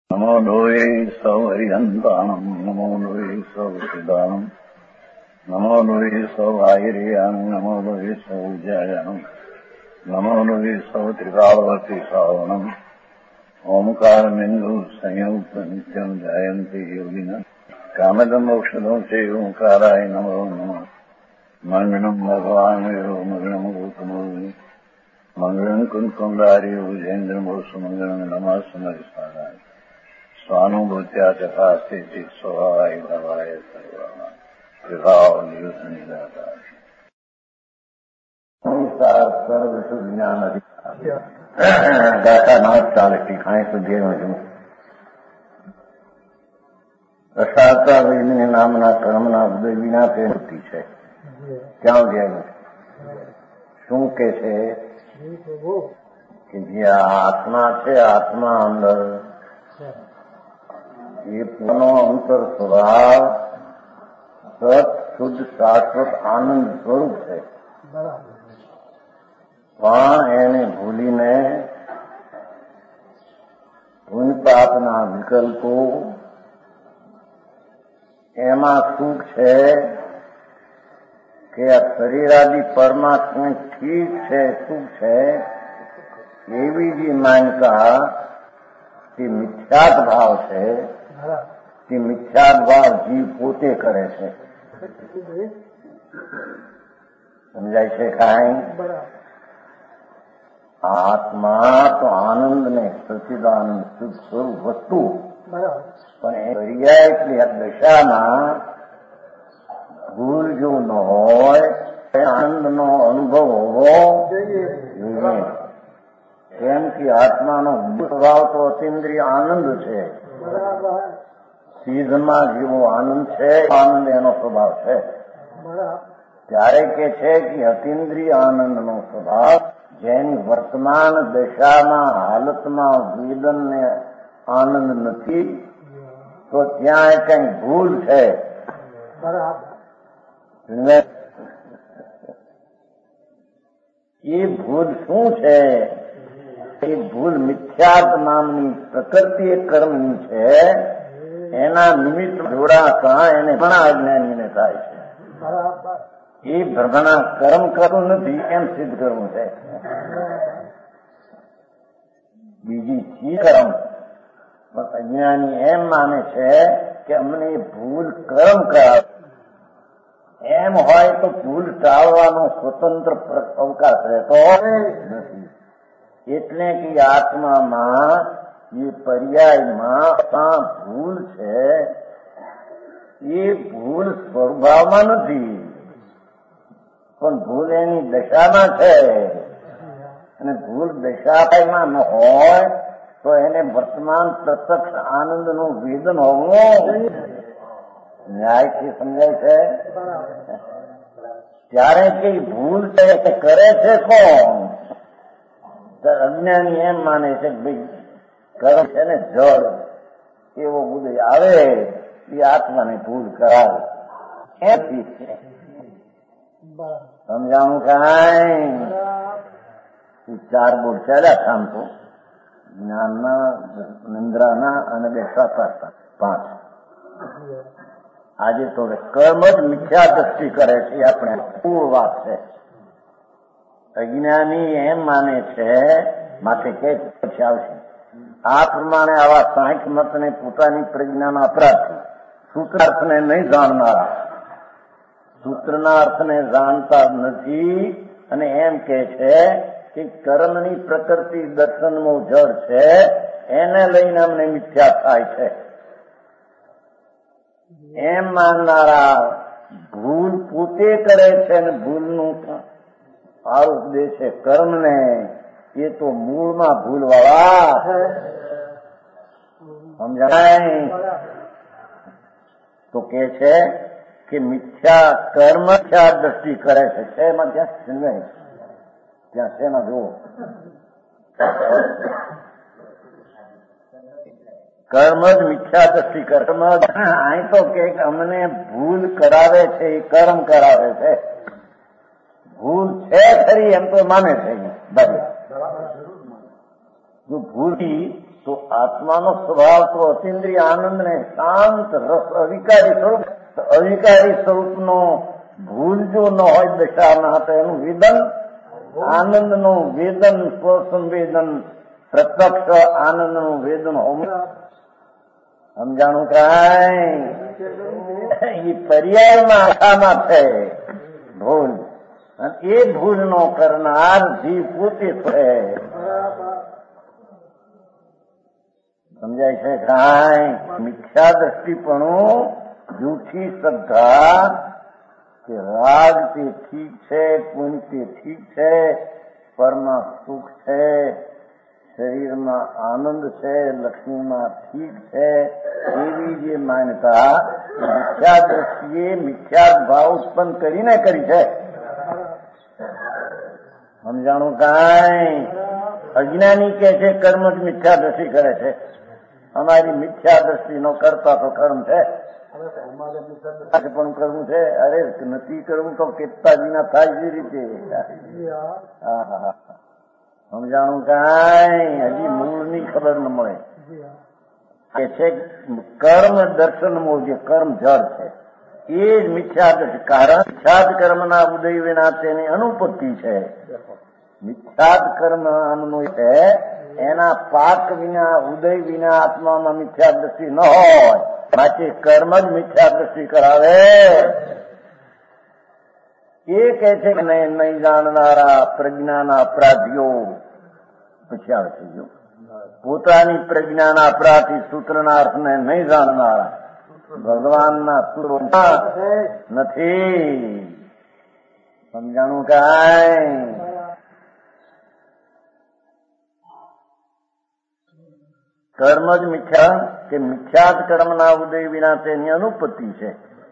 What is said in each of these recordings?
નમો લોહે સૌહરિહંતાણમ નમો લોહે સૌસિદાનમ નમો લોહે સૌઆયર્યાન નમો લોહે સૌજયાનમ નમો લોહે સૌત્રિકાળવતી સાવનમ ઓમકારમિંદુ સંયુક્ત નિત્યમ જાયંતી યોગિના કામદમોક્ષદો છે ઓંકારાય નમો નમઃ મંગળમ ભગવાન મંગળમ ગૌતમોની મંગળમ કુંકુંડારી વિજેન્દ્રમોષ મંગળમ નમઃ સમરિસારાય સ્વાનુભૂત્યા ચકાસ્તે સ્વભાવાય ભવાય સર્વા વિભાવ નિદાતા સર્વ શુદ્ધ જ્ઞાન ગાતા 940 ખાય સુધીનો છું રસાતા વિજ્ઞાન નામના કર્મના ઉદય વિના તે વૃત્તિ છે. ક્યાં ગયા શું કે છે કે જે આત્મા છે આત્મા અંદર એ પોતાનો અંતર સ્વભાવ સત શુદ્ધ શાશ્વત આનંદ સ્વરૂપ છે. પણ એને ભૂલીને પુણ્ય પાપના વિકલ્પો એમાં સુખ છે કે આ શરીરાદી પરમાત્મા ઠીક છે સુખ છે એવી જે માન્યતા તે મિથ્યાત ભાવ છે. તે મિથ્યાત ભાવ જીવ પોતે કરે છે. સમજાય છે કાંઈ? આત્મા તો આનંદ ને સચ્ચિદાનંદ શુદ્ધ સ્વરૂપ વસ્તુ પણ એ પર્યાય એટલી દશામાં ભૂલ જો ન હોય આનંદનો અનુભવ હોવો જોઈએ. કેમ કે આત્માનો સ્વભાવ તો અતિન્દ્રિય આનંદ છે. સિદ્ધમાં જેવો આનંદ છે આનંદ એનો સ્વભાવ છે. ત્યારે કે છે કે અતિન્દ્રિય આનંદનો સ્વભાવ જેની વર્તમાન દશામાં હાલતમાં વેદન ને આનંદ નથી તો ત્યાં કઈ ભૂલ છે. એ ભૂલ શું છે? એ ભૂલ મિથ્યાત નામની પ્રકૃતિ કર્મની છે. એના નિમિત્ત જોડાતા એને ઘણા અજ્ઞાનીને થાય છે. એ ભ્રમણા કર્મ કરવું નથી એમ સિદ્ધ કરવું છે. બીજી ચીજ કર્મ અજ્ઞાની એમ માને છે કે અમને ભૂલ કર્મ કરાવે. એમ હોય તો ભૂલ ટાળવાનો સ્વતંત્ર અવકાશ રહેતો નથી. એટલે કે આત્મામાં એ પર્યાયમાં ભૂલ છે એ ભૂલ સ્વભાવમાં નથી પણ ભૂલ એની દશામાં છે. અને ભૂલ દશામાં ન હોય તો એને વર્તમાન પ્રત્યક્ષ આનંદનું વેદન હોવું ન્યાયથી સમજાય છે. ત્યારે કઈ ભૂલ છે કે કરે છે કોણ? અજ્ઞાની એમ માને છે કે ભાઈ કર્મ છે ને જળ એવો ઉદય આવે એ આત્માને ભૂલ કરાવે. એથી સમજાણું કાંઈ? 4 બોર્ડ ચાલ્યા કામ તો જ્ઞાનના નિંદ્રાના અને બેસતા 5. આજે તો કર્મ જ મિથ્યા દ્રષ્ટિ કરે છે. આપણે પૂર્વ વાત છે. અજ્ઞાની એમ માને છે માટે કે પછી આવશે આ પ્રમાણે આવા સાંખ્ય મતને પોતાની પ્રજ્ઞાના અપરાધ સૂત્રાર્થને નહીં જાણનારા સૂત્રના અર્થને જાણતા નથી અને એમ કે છે કે કર્મની પ્રકૃતિ દર્શનનું જળ છે એને લઈને અમને મિથ્યા થાય છે એમ માનનારા ભૂલ પોતે કરે છે અને ભૂલનું આરોપ દે છે કર્મને. એ તો મૂળમાં ભૂલવાળા સમજાય તો કે છે કે મિથ્યા કર્મ મિથ્યા દ્રષ્ટિ કરે છે. એમાં ત્યાં શેમાં જુઓ કર્મ જ મિથ્યા દ્રષ્ટિ કર્મ અહીં તો કે અમને ભૂલ કરાવે છે એ કર્મ કરાવે છે. ભૂલ છે ખરી એમ તો માને છે. જો ભૂલથી તો આત્માનો સ્વભાવ તો અતિન્દ્રિય આનંદને શાંત રસ અવિકારી સ્વરૂપનો ભૂલ જો ન હોય દશાના તો એનું વેદન આનંદનું વેદન સ્વસંવેદન પ્રત્યક્ષ આનંદનું વેદન સમજાણું કાંઈ એ પર્યાયમાં આશામાં છે ભૂલ, અને એ ભૂલનો કરનાર જીવ પોતે છે. સમજાય છે કાંઈ? મિથ્યા દ્રષ્ટિપણું, જૂઠી શ્રદ્ધા કે રાગ તે ઠીક છે, પુણ્ય તે ઠીક છે, પરમાં સુખ છે, શરીરમાં આનંદ છે, લક્ષ્મીમાં ઠીક છે, એવી જે માન્યતા મિથ્યા દ્રષ્ટિએ મિથ્યા ભાવ ઉત્પન્ન કરીને કરી છે. સમજાણું કાંઈ? અજ્ઞાની કે છે કર્મ જ મિથ્યા દ્રષ્ટિ કરે છે. અમારી મિથ્યા દ્રષ્ટિનો કરતા તો કર્મ છે, પણ કરવું છે. અરે નથી કરવું તો કેટલા વિના થાય જે રીતે. સમજાણું કાંઈ? હજી મૂળની ખબર ન મળે. કે છે કર્મ દર્શન મૂળ, જે કર્મ જળ છે એ જ મિથ્યા દ્રષ્ટિ. કારણ મિથ્યાદ કર્મના ઉદય વિના તેની અનુપત્તિ છે. મિથ્યાદ કર્મ આમનું છે, એના પાક વિના ઉદય વિના આત્મામાં મિથ્યા દ્રષ્ટિ ન હોય. માટે કર્મ જ મિથ્યા દ્રષ્ટિ કરાવે. એ કહે છે કે નહીં જાણનારા પ્રજ્ઞાના અપરાધીઓ. પછી આવે છે જો પોતાની પ્રજ્ઞાના અપરાધી સૂત્રના અર્થને નહીં જાણનારા ભગવાનના સૂત્રો નથી. સમજાણું કાંઈ? કર્મ જ મિથ્યા કે મિથ્યાત કર્મના ઉદય વિના તેની અનુપત્તિ છે.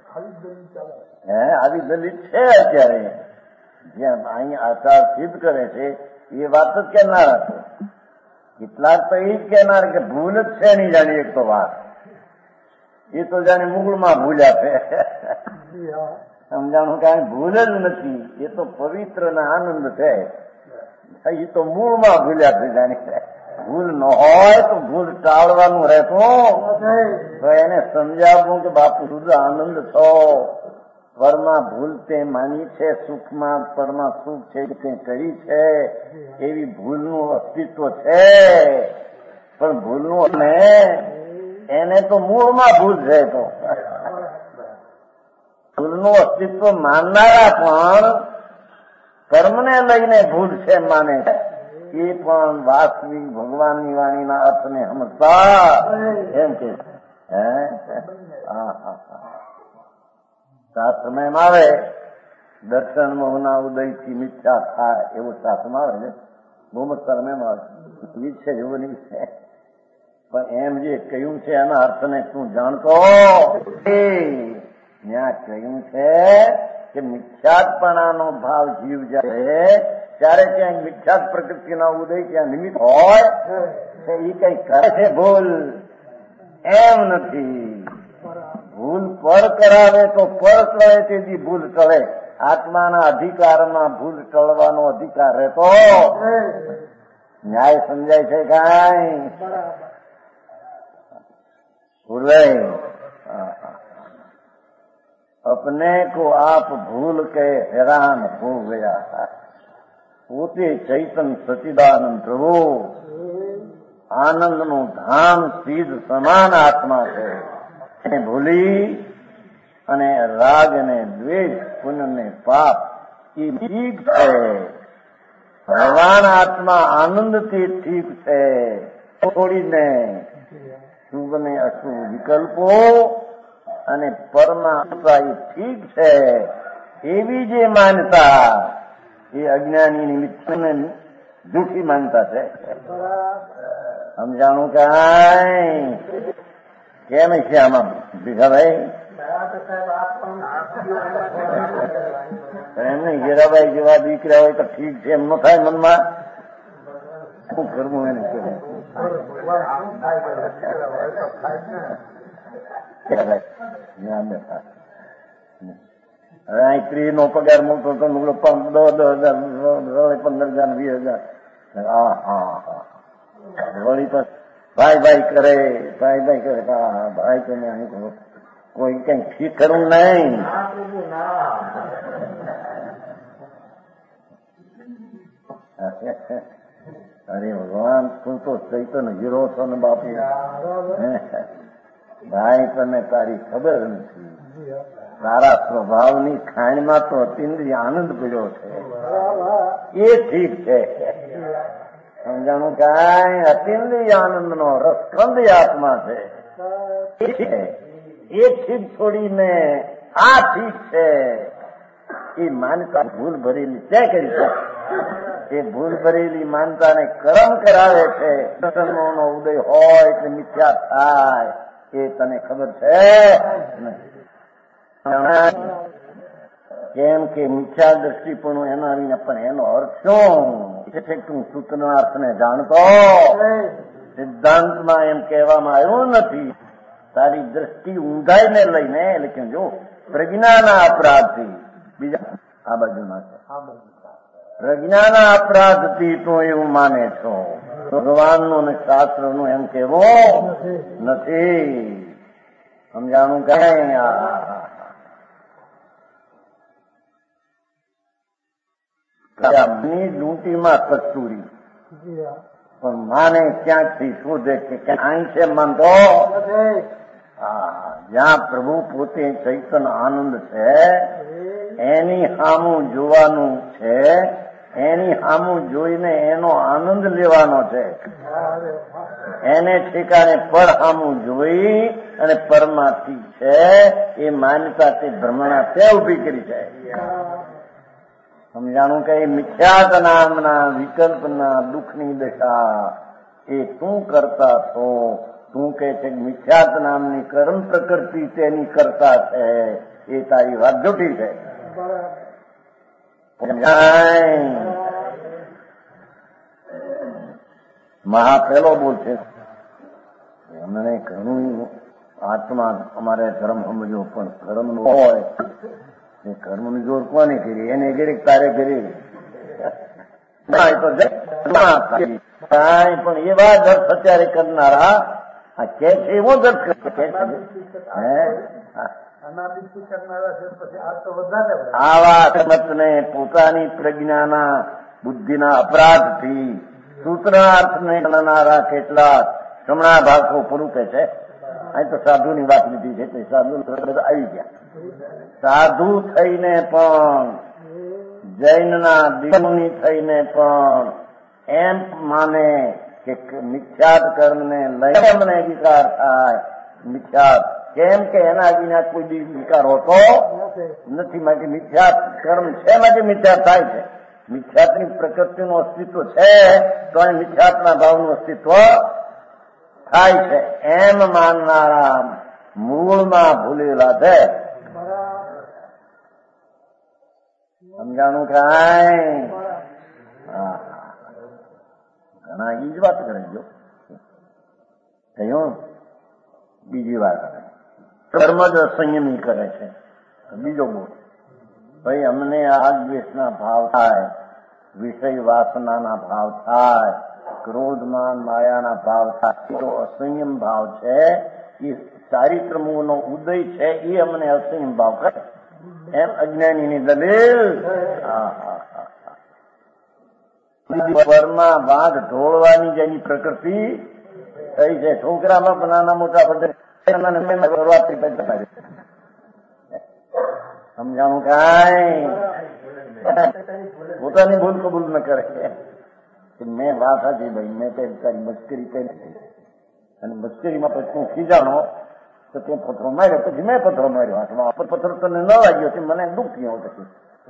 આવી દલિત છે અત્યારે. જ્યાં અહીં આચાર સિદ્ધ કરે છે એ વાત જ કહેનાર હતો. કેટલાક તો એ જ કહેનાર કે ભૂલ જ છે નહીં જાણી. એક તો વાત એ તો જાણે મૂળમાં ભૂલ્યા છે. સમજાણું કાંઈ? ભૂલ જ નથી. એ તો પવિત્ર ના આનંદ છે. એ તો મૂળમાં ભૂલ્યા છે જાણી. ભૂલ ન હોય તો ભૂલ ટાળવાનું રહેતું. તો એને સમજાવવું કે બાપુ શુદ્ધ આનંદ છો, પરમાં ભૂલ તે માની છે, સુખમાં પરમાં સુખ છે તે કરી છે, એવી ભૂલનું અસ્તિત્વ છે. પણ ભૂલનું એને તો મૂળમાં ભૂલ છે. તો ભૂલનું અસ્તિત્વ માનનારા પણ કર્મને લઈને ભૂલ છે માને છે. એ પણ વાસ્તવિક ભગવાનની વાણીના અર્થને સમજતા એમ કે શાસ્ત્રમાં આવે દર્શન મોહના ઉદયથી મિથ્યા થાય એવું શાસ્ત્રમાં આવે છે. બહુ મસ્ત આવે છે એવું નહીં છે. પણ એમ જે કહ્યું છે એના અર્થને તું જાણતો. ત્યાં કહ્યું છે કે મિથ્યાત્પણાનો ભાવ જીવ જાય ત્યારે ત્યાં મિથ્યાત પ્રકૃતિના ઉદય ત્યાં નિમિત્ત હોય એ કઈ કરે છે ભૂલ એમ નથી. ભૂલ પર કરાવે તો પર ટળે તેથી ભૂલ ટળે. આત્માના અધિકારમાં ભૂલ ટળવાનો અધિકાર રહેતો. ન્યાય સમજાય છે કાંઈ? ભૂલે अपने को आप भूल के हैरान हो गया. પોતે ચૈતન સચિદાનંદ પ્રભુ આનંદનું ધામ સિદ્ધ સમાન આત્મા છે. એને ભૂલી અને રાગ ને દ્વેષ પુણ્ય ને પાપ એ ઠીક છે. ભગવાન આત્મા આનંદથી ઠીક છે. છોડીને શુભ ને અશુભ વિકલ્પો અને પરમાત્મા એ ઠીક છે એવી જે માનતા એ અજ્ઞાની નિમિત્તને જૂઠી માનતા છે. સમજાણું કાંઈ? કેમ છે આમાં ભીખાભાઈ? એમને હીરાભાઈ જેવા દીકરા હોય તો ઠીક છે એમ ન થાય મનમાં? શું કરવું એને? હવે સ્ત્રી નો પગાર મળતો હતો 10,000, 15,000, 20,000. વળી પછી ભાઈ કરે ભાઈ તમે કોઈ કઈ ઠીક કરવું નહીં. અરે ભગવાન તું તો ચૈતન્ય હીરો છો ને બાપુ. ભાઈ તને તારી ખબર નથી. તારા સ્વભાવની ખાણમાં તો અતિન્દ્રિય આનંદ પીડ્યો છે એ ઠીક છે. સમજાણું કાંઈ અતિન્દ્રિય આનંદ નો રસખંદ આત્મા છે એ ઠીક છોડીને આ ઠીક છે એ માનતા ભૂલ ભરેલી ત્યાં કરી છે. એ ભૂલ ભરેલી માનતાને કર્મ કરાવે છે. નો ઉદય હોય એટલે મિથ્યા થાય એ તને ખબર છે. કેમ કે મિથ્યા દ્રષ્ટિપણું એના વિના પણ એનો અર્થ શું છે? તું સૂત્રના અર્થને જાણતો સિદ્ધાંતમાં એમ કહેવામાં આવ્યું નથી. તારી દ્રષ્ટિ ઊંધાઈને લઈને એટલે કે જો પ્રજ્ઞાના અપરાધથી બીજા આ બાજુના છે પ્રજ્ઞાના અપરાધથી તો એવું માને છો. ભગવાનનું અને શાસ્ત્રનું એમ કહેવું નથી. સમજાણું કઈ ડૂંટીમાં કસ્તુરી પણ માને ક્યાંકથી શોધે કે અહીં છે માનતો. જ્યાં પ્રભુ પોતે ચૈતન્ય આનંદ છે એની સામું જોવાનું છે. એની સામું જોઈને એનો આનંદ લેવાનો છે. એને ઠેકાણે પર સામું જોઈ અને પરમાથી છે એ માન્યતા તે ભ્રમણા તે ઉભી કરી છે. સમજાણું કે મિથ્યાત નામના વિકલ્પના દુઃખની દશા એ તું કરતા છો. તું કહે છે મિથ્યાત નામની કર્મ પ્રકૃતિ તેની કરતા છે એ તારી વાત જૂઠી છે. મહા પેલો બોલ છે અમને ઘણું આત્મા અમારે ધર્મ સમજો પણ ધર્મ હોય એ કર્મની જોર કોને કરી એને ઘડી તારે કરી પણ એવા દર્શ અત્યારે કરનારા આ કે છે એવો દર્શ કે આવા મતને પોતાની પ્રજ્ઞાના બુદ્ધિના અપરાધથી સૂત્રાર્થને ગણનારા કેટલાક હમણાં ભાગો પૂરું કે છે. અહીં તો સાધુની વાત લીધી છે એટલે સાધુ આવી ગયા. સાધુ થઈને પણ જૈનના દિગ્ની થઈને પણ એમ માને કે મિથ્યાત કર્મને લઈને મને વિકાર થાય. મિથ્યાત કેમ કે એના વિના કોઈ દિવસ વિકાર હોતો નથી. માટે મિથ્યાત કર્મ છે માટે મિથ્યાત થાય છે. મિથ્યાતની પ્રકૃતિનું અસ્તિત્વ છે તો અહીં મિથ્યાતના ભાવનું અસ્તિત્વ થાય છે એમ માનનારા મૂળમાં ભૂલેલા છે. સમજાણું કાંઈ ઘણા એ જ વાત કરે જો થયું. બીજી વાત કર્મ જ સંયમી કરે છે. બીજો બોલ ભાઈ અમને આ દ્વેષના ભાવ થાય, વિષય વાસનાના ભાવ થાય, ક્રોધમાન માયાના ભાવ થાય તો અસંયમ ભાવ છે. એ ચારિત્રમૂળનો ઉદય છે એ અમને અસંયમ ભાવ કરે એમ અજ્ઞાનીની દલીલ. પરમાં વાઘ ઢોળવાની જેની પ્રકૃતિ થઈ છે. છોકરામાં પણ નાના મોટા બધે સમજાણું કાંઈ પોતાની ભૂલ કબૂલ ન કરે કે મેં વાત હતી ભાઈ મેં તારી મસ્કરી કરી અને મસ્કરીમાં પછી તું ખીજાણો તો તે પથરો માર્યો પછી મેં પથરો માર્યો હાથમાં. પથરો તને ન લાગ્યો છે મને દુઃખ થયો પછી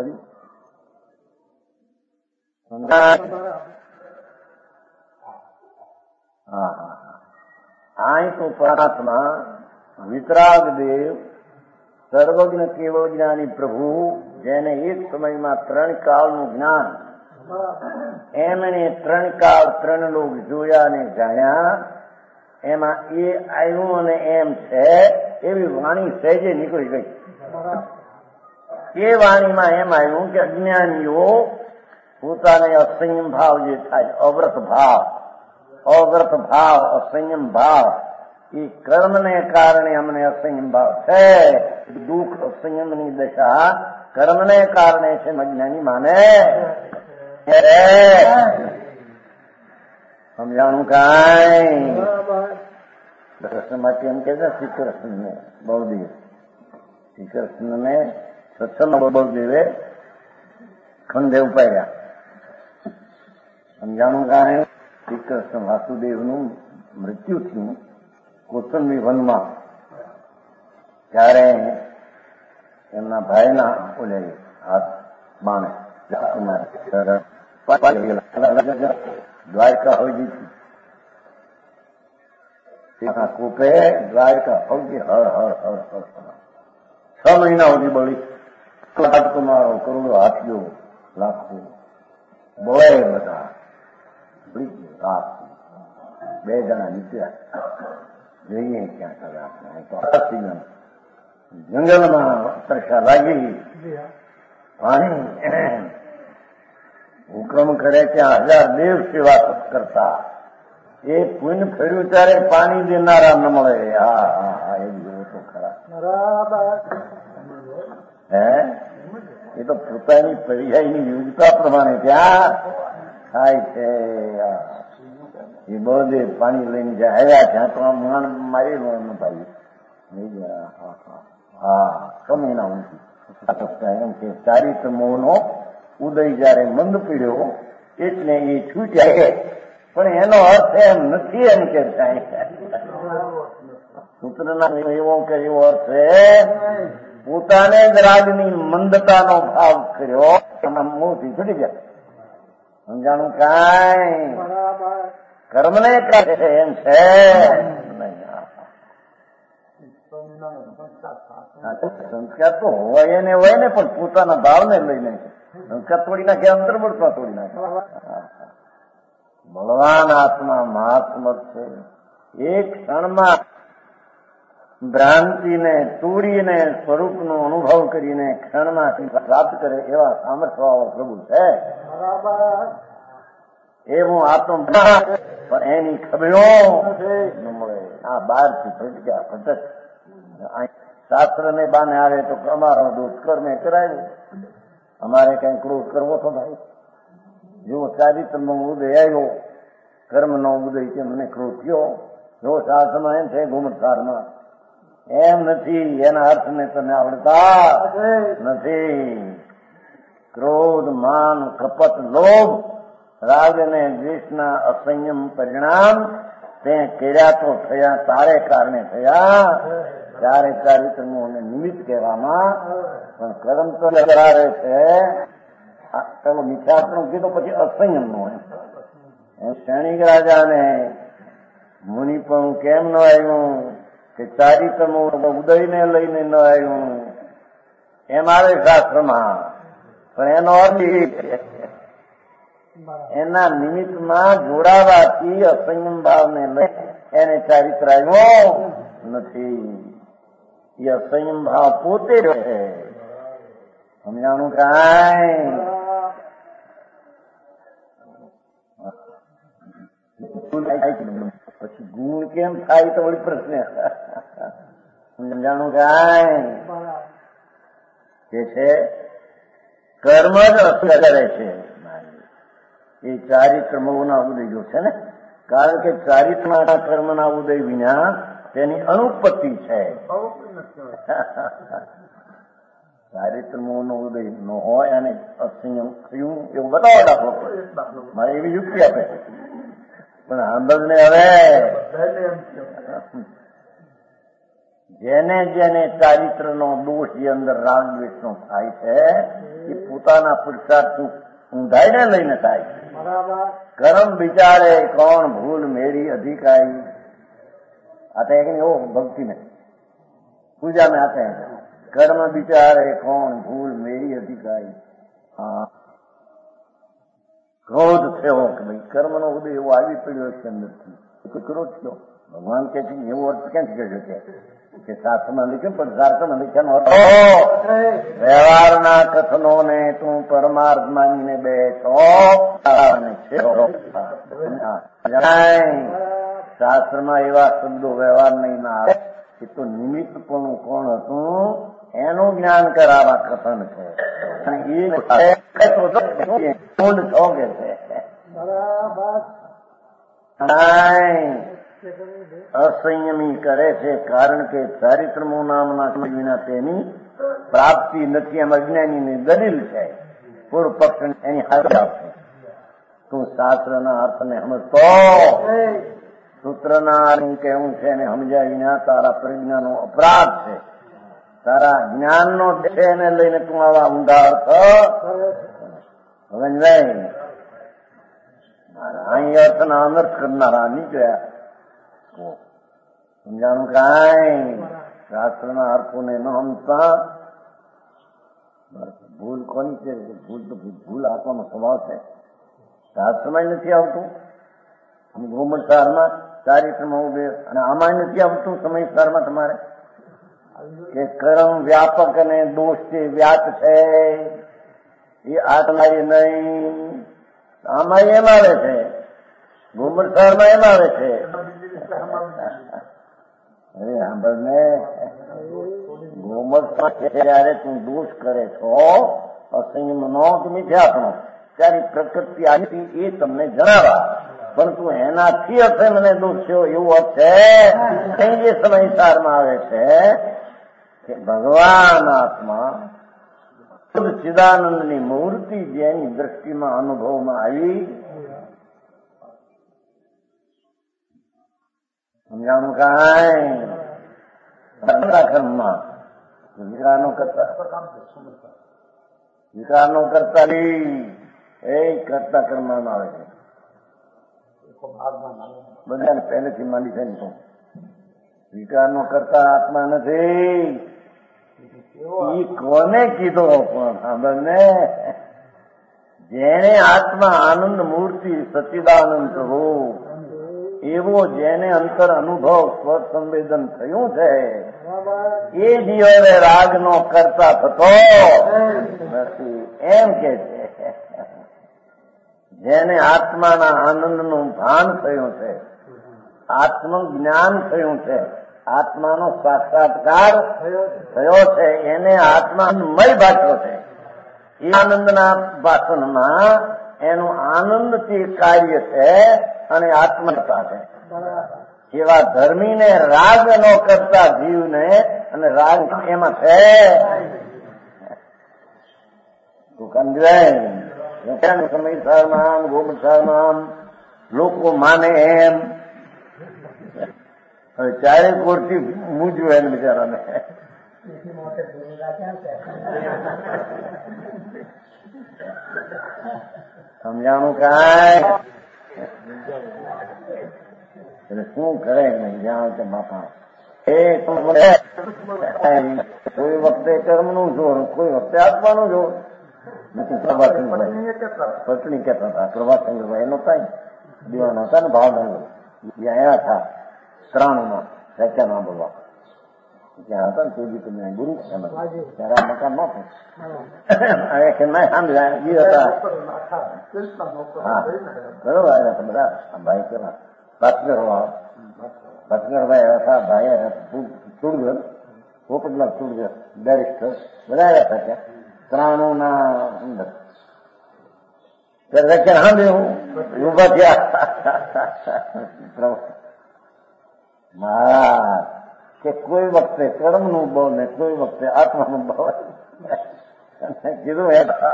અહીં તો પ્રાર્થના વિતરાગ દેવ સર્વજ્ઞ કેવળ જ્ઞાની પ્રભુ જેને એક સમયમાં 3 કાળનું જ્ઞાન એમને 3 કાળ 3 લોક જોયા ને જાણ્યા એમાં એ આવ્યું અને એમ છે એવી વાણી સહેજે નીકળી ગઈ. એ વાણીમાં એમ આવ્યું કે અજ્ઞાનીઓ પોતાને અસંયમ ભાવ જે થાય અવ્રત ભાવ અવ્રત ભાવ, અસંયમ ભાવ, એ કર્મને કારણે અમને અસંયમ ભાવ છે. દુઃખ અસંયમની દશા કર્મને કારણે છે. અજ્ઞાની માને સમજાણું કાંઈ? કૃષ્ણમાંથી એમ કે છે શ્રી કૃષ્ણને બળદેવ, શ્રી કૃષ્ણને સત્સંગ બળદેવે ખંડે ઉપાડ્યા. સમજાણું કાંઈ? શ્રી કૃષ્ણ વાસુદેવનું મૃત્યુ થયું કોસંબી વનમાં, ત્યારે એમના ભાઈના ઓલે હાથ બાણે દ્વારકા હજી કૂપે દ્વારકા હજી હળ હળ હળ હળ 6 મહિના સુધી બળી. રાજકુમારો, કરોડો હાથીઓ, લાખો બોલે બધા રાત 2 જણા નીકળ્યા. જોઈએ ક્યાં કરે આપણે. જંગલમાં તરસા લાગી, પાણી હુકમ કરે ત્યાં 1000 દેવ સેવા કરતા. એ પુણ્ય ફર્યું ત્યારે પાણી દેનારા ન મળે. હા હા હા, એ જોવો તો ખરા. એ તો પોતાની પર્યાયની યોગ્યતા પ્રમાણે ત્યાં થાય છે. એ બધે પાણી લઈને જ્યાં આવ્યા ત્યાં તો આમ મારી ભાઈ નહીં ગયા. હા 6 મહિના ઊંચી એમ કે ચારિત્ર મોહનો ઉદય જયારે મંદ પીડ્યો એટલે એ છૂટ્યા. પણ એનો અર્થ એમ નથી એમ કે સૂત્રના એવો કે એવો અર્થ છે પોતાને જ રાજની મંદતાનો ભાવ કર્યો, મોહથી છૂટી ગયા. સમજાણું કાંઈ? કર્મને કરે એમ છે. સંસ્કાર તો હોય ને હોય ને, પણ પોતાના ભાવને લઈને સંસ્કાર તોડી નાખે, અંતર્મુખમાં તોડી નાખે. બળવાન આત્મા મહાત્મક છે. એક ક્ષણમાં ભ્રાંતિને તોડીને સ્વરૂપનો અનુભવ કરીને ક્ષણમાં પ્રાપ્ત કરે એવા સામર્થ્યવાળો પ્રભુ છે. એવું આત્મ પણ એની ખબરો ન મળે. આ બહારથી ભટક્યા ભટક શાસ્ત્ર ને બાને આવે તો અમારો દુષ્કર્મે કરાવ્યું, અમારે કઈ ક્રોધ કરવો તો ભાઈ. જો ચારિત્રનો ઉદય આવ્યો, કર્મનો ઉદય છે, મને ક્રોધ થયો. જો શાસ્ત્રમાં એમ છે ગુમસારમાં એમ નથી. એના અર્થને તમે આવડતા નથી. ક્રોધ, માન, કપટ, લોભ, રાગ અને દ્વેષના અસંયમ પરિણામ તે કર્યા તો થયા, તારે કારણે થયા. ત્યારે ચારિત્રનું અને નિમિત્ત કહેવામાં, પણ કર્મ તો કરાવે છે. પેલો મિથ્યાત્વનું કીધું પછી અસંયમનું. એમ સૈનિક રાજાને મુનિ પણ કેમ ન આવ્યું કે ચારિત્રનું ઉદયને લઈને ન આવ્યું એમ આવે શાસ્ત્રમાં. પણ એનો અર્થ એના નિમિત્તમાં જોડાવાથી અસંયમ ભાવને લઈ એને ચારિત્ર આવ્યો નથી. એ અસંયમ ભાવ પોતે છે. સમજાણું કાંઈ? પછી ગુણ કેમ થાય તો વળી પ્રશ્ન. સમજાણું કાંઈ? કે છે કર્મ જ અસર કરે છે. એ ચારિત્રમોના ઉદય જો છે ને, કારણ કે ચારિત્રના કર્મના ઉદય વિના તેની અનુપત્તિ છે. ચારિત્રમોનો ઉદય ન હોય અને અસંયમ થયું એવું બતાવો દાખલો. મારે એવી યુક્તિ આપે પણ સાંભળને. હવે જેને જેને ચારિત્રનો દોષ જે અંદર રાગ દ્વેષનો થાય છે એ પોતાના પુરુષાર્થનું ઊંધાઈને લઈને થાય છે. કર્મ વિચારે કોણ ભૂલ મેરી અધિકારી. आते हैं कि नहीं? वो भक्ति में पूजा में आते हैं. कर्म विचारे कौन भूल मेरी अधिकाई. हाँ, क्रोध થયો કે ભાઈ કર્મનો ઉદય એવો આવી પડ્યો છે અંદરથી, ક્રોધ થયો. ભગવાન કે છે એવો અર્થ ક્યાંથી કહી શકે કે શાસ્ત્રમાં લખ્યું, પણ શાસ્ત્રમાં લખ્યાનો અર્થ વ્યવહારના કથનો ને તું પરમાર્થ માનીને બેઠો શાસ્ત્રમાં એવા શબ્દો વ્યવહાર નહીં ના આવે એ તો નિમિત્તપણું કોણ હતું એનું જ્ઞાન કરાવવા કથન છે. અસંયમી કરે છે કારણ કે ચારિત્રમો નામના વિના તેની પ્રાપ્તિ નથી એમ અજ્ઞાનીની દલીલ છે. પૂર્વ પક્ષ એની હાજર આપશે. તું શાસ્ત્રના અર્થને સમજતો સૂત્રના અર્થ કેવું છે એને સમજ્યા વિના તારા પ્રજ્ઞાનો અપરાધ છે. તારા જ્ઞાનનો છે એને લઈને તું આવા ઊંધા અર્થ સમજાય. અહીં અર્થના અનર્થ કરનારા નીકળ્યા. સમજાનું કાંઈ શાસ્ત્રના અર્થોને ન સમજતા ભૂલ કોની છે? ભૂલ આપવાનો સ્વભાવ છે. શાસ્ત્રમાં નથી આવતું ગોમટસારમાં ચારિત્રમાં ઉભે અને આમાં નથી આવતું સમયસારમાં તમારે કે કર્મ વ્યાપક અને દોષ છે વ્યાપ છે એ આત્મા નહીં. આમાં એમ આવે છે ગોમટસારમાં એમ આવે છે. અરે સાંભળને ગોમટમાં જયારે તું દોષ કરે છો અસંયમનો કે મિથ્યાપણો ત્યારે પ્રકૃતિ આવી એ તમને જણાવા પરંતુ એનાથી અર્થે મને દોષ થયો એવું અર્થ છે. જે સમયસારમાં આવે છે કે ભગવાન આત્મા ચિદાનંદની મૂર્તિ જેની દ્રષ્ટિમાં અનુભવમાં આવી. સમજાણું કાંઈ કર્મમાં વિકારનો કરતા એ કરતા કર્મમાં આવે છે. બધાને પહેલેથી માંડી છે ને તો વિકારનો કરતા આત્મા નથી. એ કોને કીધો પણ સાંભળને જેને આત્મા આનંદ મૂર્તિ સચ્ચિદાનંદ સ્વરૂપ એવો જેને અંતર અનુભવ સ્વસંવેદન થયું છે એ જીવને રાગનો કરતા થતો નથી એમ કે છે. જેને આત્માના આનંદનું ભાન થયું છે આત્મજ્ઞાન થયું છે આત્માનો સાક્ષાત્કાર થયો છે એને આત્મામય ભાષો છે. એ આનંદના ભાષણમાં એનું આનંદથી કાર્ય છે અને આત્મતા છે. એવા ધર્મીને રાગ નો કરતા જીવને અને રાગ એમાં છે સમયસારમાં ગોમસારમાં લોકો માને એમ હવે ચારે કોરથી મૂજવું એને બિચારાને સમજાણું કાંઈ એટલે શું કરે નહીં જાણ કે બાપા કોઈ વખતે કર્મનું જોર કોઈ વખતે આત્માનું જોર નથી. પત્ની કહેતા હતા પ્રભાશંકરભાઈ એનો કઈ દીવાના હતા ને ભાવનગર આવ્યા હતા શ્રાવણમાં વ્યાખ્યાન બોલવા ત્યાં હતા ને તેજી તમે ગુરુ ત્યારે આ મકાન નહોતું સાંભળ્યા એ હતા. હા બરોબર આવ્યા હતા બધા ભાઈ કેવા ભાસ્કરભાઈ આવ્યા હતા ભાઈ આવ્યા ચુડગર પોપટલાલ ચુડગર બેરિસ્ટર બધા આવ્યા હતા ત્યાં ત્રાણું ના અંદર વ્યાખ્યાન સાંભળ્યું ઉભા થયા મહારાજ કે કોઈ વખતે કર્મનું બળ ને કોઈ વખતે આત્માનું બળ કીધું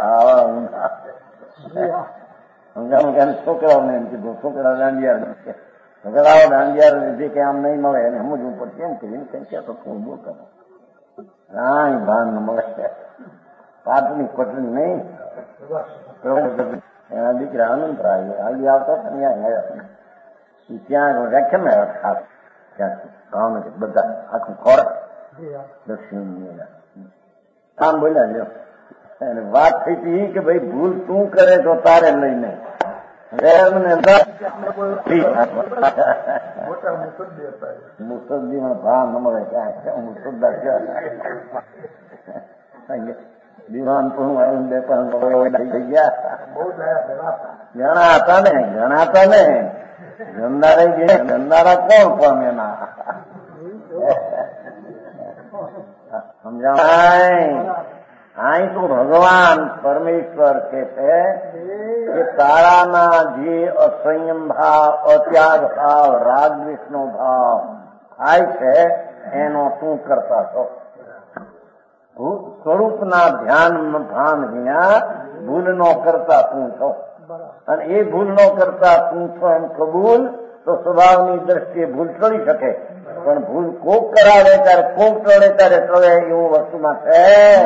છોકરાઓને એમ કીધું છોકરા દાંડિયાર જે કે આમ નહીં મળે એને સમજવું પડશે એમ કરીને કઈ ક્યાં તો બોલ કરો કાંઈ ભાન ન મળે પાટની પટણી નહીં એના દીકરા અનંતરાય આવી આવતા હતા ને આવ્યા ત્યાં વ્યાખ્યાન આવ્યા ખાસ ત્યાં ભાવનગર બધા આખું ખોરાક દક્ષિણ આમ બોલ્યા લ્યો અને વાત થઈ હતી કે ભાઈ ભૂલ તું કરે તો તારે લઈને મુસદ્દીમાં ભાવ ન મળે ક્યાં મુસદ્દા દિવાન પણ બે થઈ ગયા. ઘણા હતા ને ગંધારા કોણ પામે એના સમજાય. અહીં તો ભગવાન પરમેશ્વર કે છે કે તારાના જે અસંયમ ભાવ, અત્યાગ ભાવ, રાગ દ્વેષનો ભાવ થાય છે એનો તું કરતા છો. સ્વરૂપના ધ્યાન ભાન વિના ભૂલ નો કરતા તું છો. અને એ ભૂલ નો કરતા તું છો એમ કબૂલ તો સ્વભાવની દ્રષ્ટિએ ભૂલ ટળી શકે. પણ ભૂલ કોક કરાવે ત્યારે કોક ટળે ત્યારે ટળે એવું વસ્તુમાં છે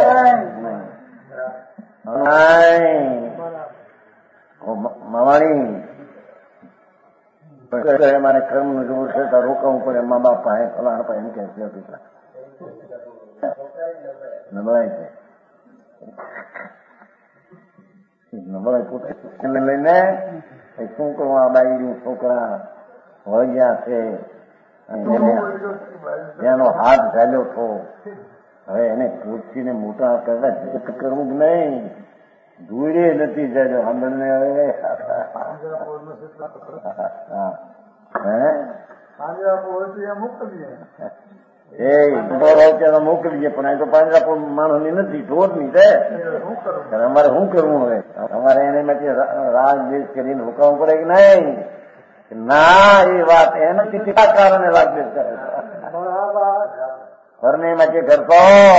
મવાણી. મારે કર્મ નું જોવું છે તો રોકાવું પડે. મા બાપ પાસે ફલાણ પાસે એમ કે નબળાય છે. નબળાય પોતે લઈને શું કહું આ બાઈ છોકરા વળગ્યા છે એનો હાથ ઝાલ્યો હતો. હવે એને પૂછીને મોટા કરવા કરવું જ નહીં. ધૂળે નથી ઝાલ્યો. સાંભળને હવે મોકલીએ પણ આ તો પાંજરાપોળ માણસની નથી, ઢોરની છે. અમારે શું કરવું હવે? અમારે એને માટે રાગ દ્વેષ કરીને રોકાવું પડે કે નહીં? ના, એ વાત એને કેટલા કારણે રાગ દ્વેષ કરે છે. ઘરને માટે કરતો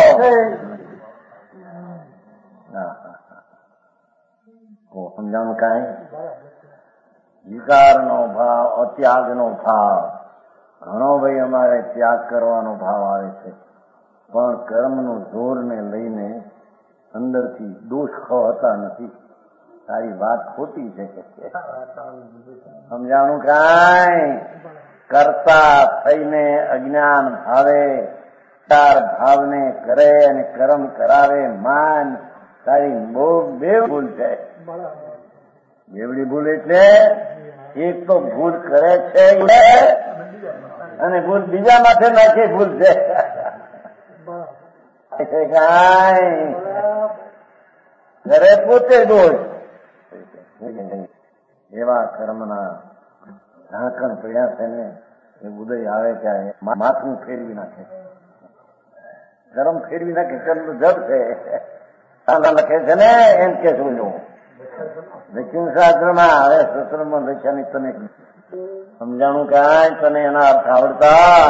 સમજાણું કાંઈ? વિકારનો ભાવ, અત્યાગનો ભાવ ઘણો ભાઈ અમારે ત્યાગ કરવાનો ભાવ આવે છે. પણ કર્મનું જોરને લઈને અંદરથી દોષ હોતા નથી. તારી વાત ખોટી છે કે સમજાણું કાંઈ? કરતા થઈને અજ્ઞાન ભાવે તાર ભાવને કરે અને કર્મ કરાવે માન. તારી બહુ બે ભૂલ છે. બેવડી ભૂલ એટલે એક તો ભૂલ કરે છે અને ભૂલ બીજા માથે નાખે ભૂલ છે. કાંઈ કરે પોતે દોષ. એવા કર્મના ઢાંકણ પડ્યા છે ને એ ઉદય આવે ત્યારે માથું ફેરવી નાખે. ગરમ ફેરવી નાખે. કર્મ જડ છે લખે છે ને એમ કે જોજો લખ્યું શાસ્ત્રમાં. હવે સત્રમાં લખ્યા ની તને સમજાણું કાંઈ? તને એના અર્થ આવડતા?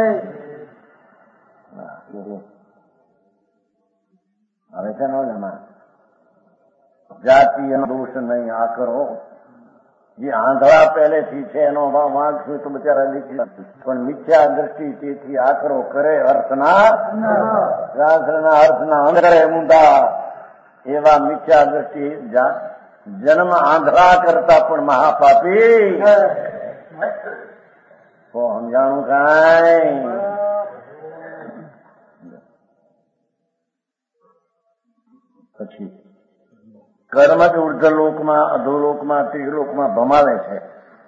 હવે છે ને એમાં જાતિ એનો દોષ નહીં. આ કરો જે આંધળા પહેલેથી છે એનો વાંક શું તો બચારા લીધી નથી. પણ મિથ્યા દ્રષ્ટિ તેથી આકરો કરે અર્થના શાસ્ત્રના અર્થના અંદરે ઊંધા. એવા મિથ્યા દ્રષ્ટિ જન્મ આંધળા કરતા પણ મહાપાપી. તો સમજાણું કાંઈ? પછી કર્મ જ ઉર્ધ્વલોકમાં, અધોલોકમાં, ત્રિલોકમાં ભમાવે છે.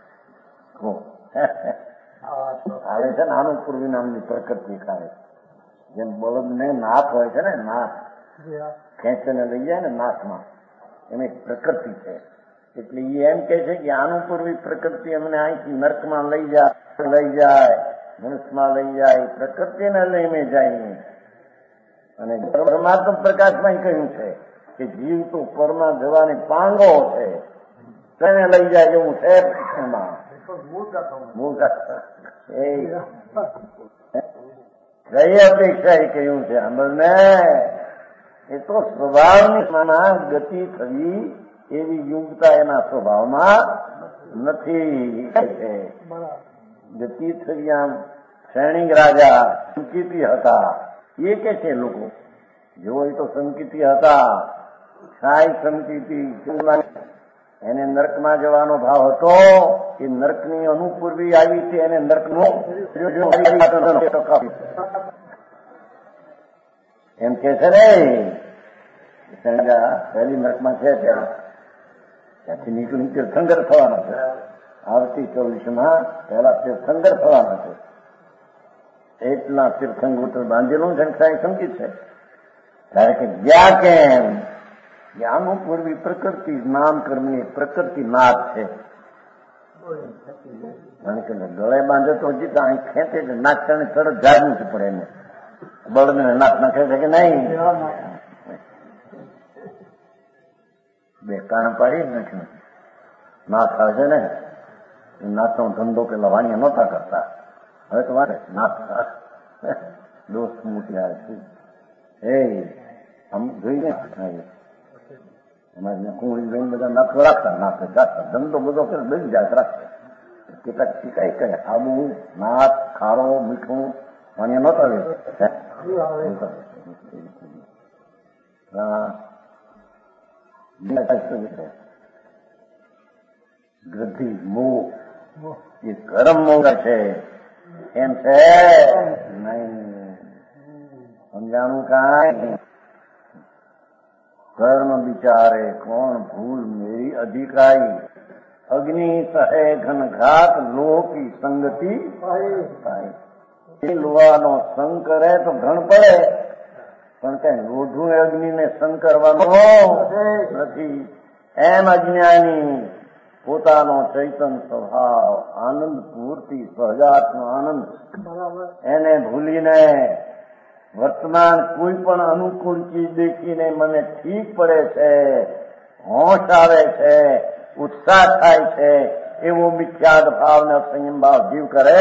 આવે છે ને આનું પૂર્વી નામની પ્રકૃતિ ખાવે. જેમ બળદને નાથ હોય છે ને, નાથ ખેંચીને લઈ જાય ને નાથમાં, એમ એક પ્રકૃતિ છે. એટલે એ એમ કે છે કે આનું પૂર્વી પ્રકૃતિ અમને અહીંથી નર્કમાં લઈ જાય, મનુષ્યમાં લઈ જાય, પ્રકૃતિને લઈને જાય. અને પરમાત્મ પ્રકાશમાં કહ્યું છે કે જીવ તો પરમાં જવાની પાંગો છે, તેને લઈ જાય એવું છે. કઈ અપેક્ષા એ કહ્યું છે સાંભળને? એ તો સ્વભાવની ગતિ થવી એવી યોગ્યતા એના સ્વભાવમાં નથી. ગતિ થઈ આમ સૈનિક રાજા સંકિતી હતા એ કે છે લોકો જેવો એ તો સંકિતી હતા. સાઈ સંકિતી એને નર્કમાં જવાનો ભાવ હતો. એ નર્કની અનુપૂર્વી આવી છે. એને નર્કનો એમ કે છે ને પહેલી નર્કમાં છે ત્યાંથી નીકળી તીર્થંકર થવાનો છે. આવતી 24માં પહેલા તીર્થંકર થવાનો છે. એટલા તીર્થંકર બાંધેલું છે. સાઈ સંકિત છે. ત્યારે કે ગયા કેમ? આનું પૂર્વી પ્રકૃતિ નામ કર્મની પ્રકૃતિ નાથ છે. ગળે બાંધે તો હજી અહીં ખેંચે નાક ચણે તરત જાગવું જ પડે એને. બળદને નાક નાખે છે કે નહીં? બે કાન પાડી નાખ્યું. નાથ આવે છે ને નાથનો ધંધો પેલા વાણિયા નહોતા કરતા. હવે તો વારે નાથ દોસ્ત મોટી આવે છે. એ આમ જોઈને અમારે કુંવળી જોઈને બધા નાખો રાખતા નાખે જાતા ધંધો બધો કરે બધી જાત રાખે. કેટલાક શીખાય કરે આબુ નાથ ખારો મીઠું વાણિયા નહોતા લે. ગૃદ્ધિ મોહ એ ગરમ મોહ છે એમ છે નહીં. સમજાણું કાંઈ કર્મ વિચારે કોણ ભૂલ મેરી અધિકારી અગ્નિ સહે ઘનઘાત લોહ કી સંગતિ થાય. લોહાનો સંગ કરે તો ઘણ પડે પણ કઈ લોઢું અગ્નિને સંગ કરવાનો નથી. એમ અજ્ઞાની પોતાનો ચૈતન સ્વભાવ આનંદ પૂર્તિ સહજાત્મ આનંદ એને ભૂલીને વર્તમાન કોઈ પણ અનુકૂળ ચીજ દેખીને મને ઠીક પડે છે, હોશ આવે છે, ઉત્સાહ થાય છે એવો મિથ્યાદ ભાવને સંયમ ભાવ જીવ કરે.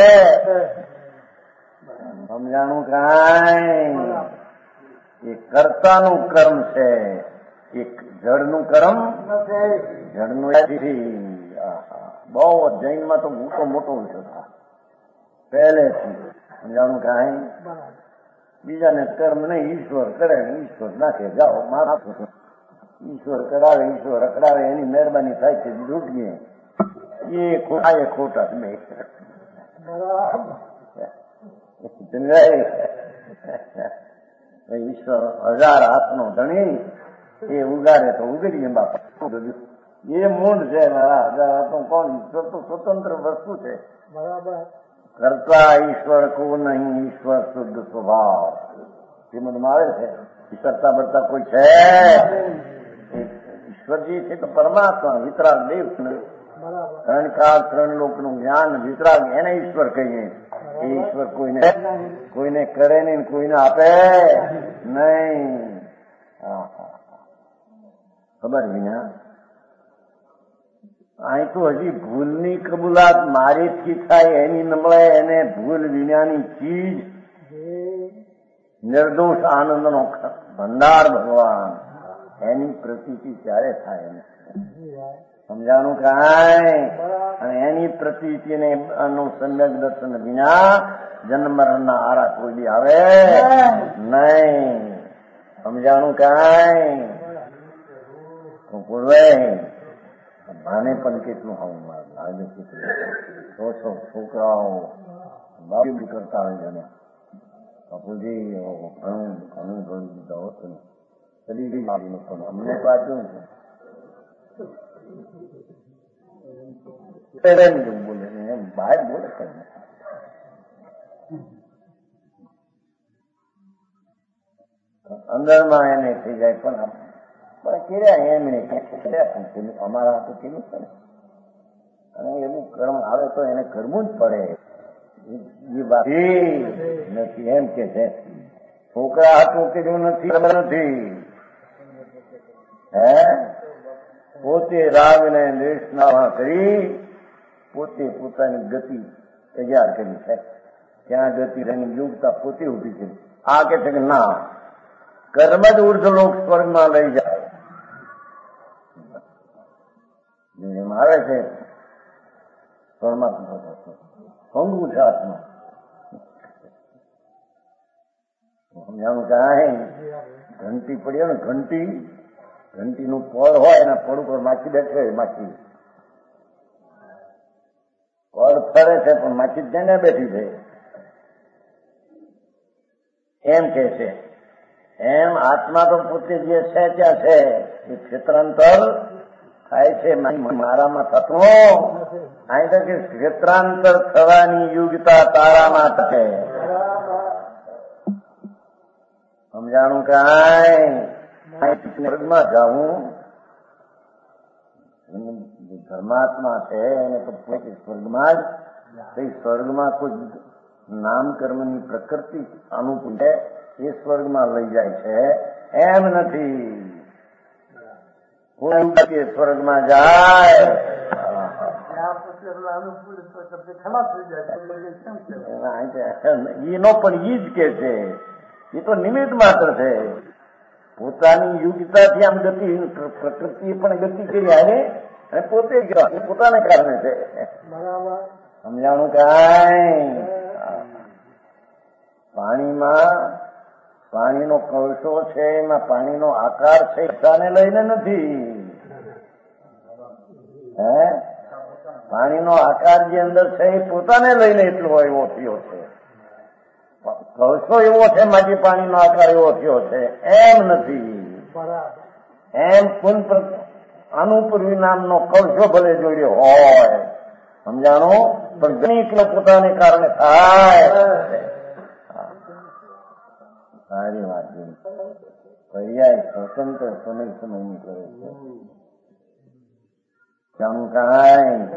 સમજાણું કાંઈ? એ કર્તાનું કર્મ છે, એક જળનું કર્મ જળનું બહુ જૈનમાં તો મોટો મોટો છે પહેલેથી. સમજાણું કાંઈ? બીજાને કર્મ નહીં ઈશ્વર કરે ઈશ્વર નાખે જાઓ મારા ઈશ્વર કરાવે ઈશ્વર અકડાવે એની મહેરબાની થાય છે લૂંટીએ એ ખોટા બે ઈશ્વર 1000 હાથનો ધણી એ ઉગાડે તો ઉગડીએ બાપા. એ મૂંડ છે 1000 હાથનો કોણ? ઈશ્વર તો સ્વતંત્ર વસ્તુ છે. કરતા ઈશ્વર કો નહીં ઈશ્વર શુદ્ધ સ્વભાવ શ્રીમદમાં આવે છે. કરતા બળતા કોઈ છે? ઈશ્વરજી છે તો પરમાત્મા વિતરાગ દેવ. 3 કાળ 3 લોકનું જ્ઞાન વિતરાગ એને ઈશ્વર કહીએ. એ ઈશ્વર કોઈને કરે નહીં કોઈને આપે નહીં. ખબર વિના અહીં તો હજી ભૂલની કબૂલાત મારીથી થાય એની નમળે એને ભૂલ વિનાની ચીજ નિર્દોષ આનંદનો ભંડાર ભગવાન એની પ્રતીતિ ત્યારે થાય. સમજાણું કાંઈ? અને એની પ્રતીતિને સમ્યક દર્શન વિના જન્મ મરણના આરા કોઈ દી આવે નહીં. સમજાણું કાંઈ? પૂર્વે માને પણ કેટલું હું લાગે કેટલું છોકરાઓ બાબી કરતા હોય છે. બાપુજી ઘણું ઘણું ઘણું દીધા હોત ને શરીર મારીને પણ અમને પાછું બોલે એમ બહાર બોલે કરે. અંદરમાં એને થઈ જાય પણ કર્યા એમને અમારા તો કેવું પડે અને એવું કર્મ આવે તો એને કરવું જ પડે. એ વાત નથી એમ કે છે છોકરા હાથું કર્યું નથી. હે પોતે રાગને દેશના કરી પોતે પોતાની ગતિ તૈયાર કરી છે. ત્યાં ગતિ એની યોગતા પોતે ઉભી કરી. આ કે છે કે ના કર્મ જ ઉર્ધ્વલોક સ્વર્ગમાં લઈ જાય. એમ આવે છે પરમાત્મા સમજવું છે આત્મા. સમજાણું કાંઈ? ઘંટી પડી ને ઘંટીનું પડ હોય એના પડ ઉપર માખી બેઠે માખી પડ ફરે છે પણ માખી તેને બેઠી છે એમ કે છે. એમ આત્મા તો પોતે જે છે ત્યાં છે એ ક્ષેત્રાંતર થાય છે મારામાં થતું. અહીં તો કે ક્ષેત્રાંતર થવાની યોગ્યતા તારામાં છે. સમજાણું કાંઈ સ્વર્ગમાં જાઉં ધર્માત્મા છે એને તો સ્વર્ગમાં જ સ્વર્ગમાં કોઈ નામ કર્મની પ્રકૃતિ અનુકૂળ છે એ સ્વર્ગમાં લઈ જાય છે એમ નથી. સ્વર્ગમાં જાય એનો પણ ઈ જ કે છે એ તો નિમિત્ત માત્ર છે. પોતાની યોગ્યતાથી આમ ગતિ પ્રકૃતિ પણ ગતિ કરી આવે અને પોતે પોતાને કારણે છે. સમજાણું કાંઈ પાણીનો કળશો છે એમાં પાણીનો આકાર છે ઈચ્છાને લઈને નથી. પાણીનો આકાર જે અંદર છે એ પોતાને લઈને એટલો એવો થયો છે. કળશો એવો છે માટે પાણીનો આકાર એવો થયો છે એમ નથી. એમ અનુપૂર્વી નામનો કળશો ભલે જોડ્યો હોય સમજાણું પણ ગણિત પોતાને કારણે થાય. સારી વાત પર્યાય સ્વતંત્ર સમયની કરે છે. જાણું કાંઈ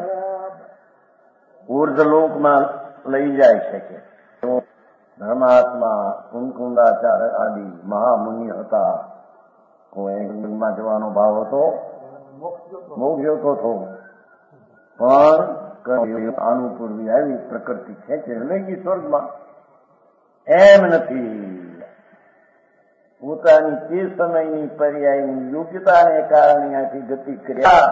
ઉર્ધલોકમાં લઈ જાય છે કે ધર્માત્મા કુંકુંદાચાર્ય આદિ મહામુનિ હતા. કોઈમાં જવાનો ભાવ હતો મોક્ષ જોતો હતો પણ અનુપૂર્વી આવી પ્રકૃતિ ખેંચે લઈ ગઈ સ્વર્ગમાં એમ નથી. પોતાની તે સમયની પર્યાયની યોગ્યતાને કારણે આથી ગતિ કર્યા.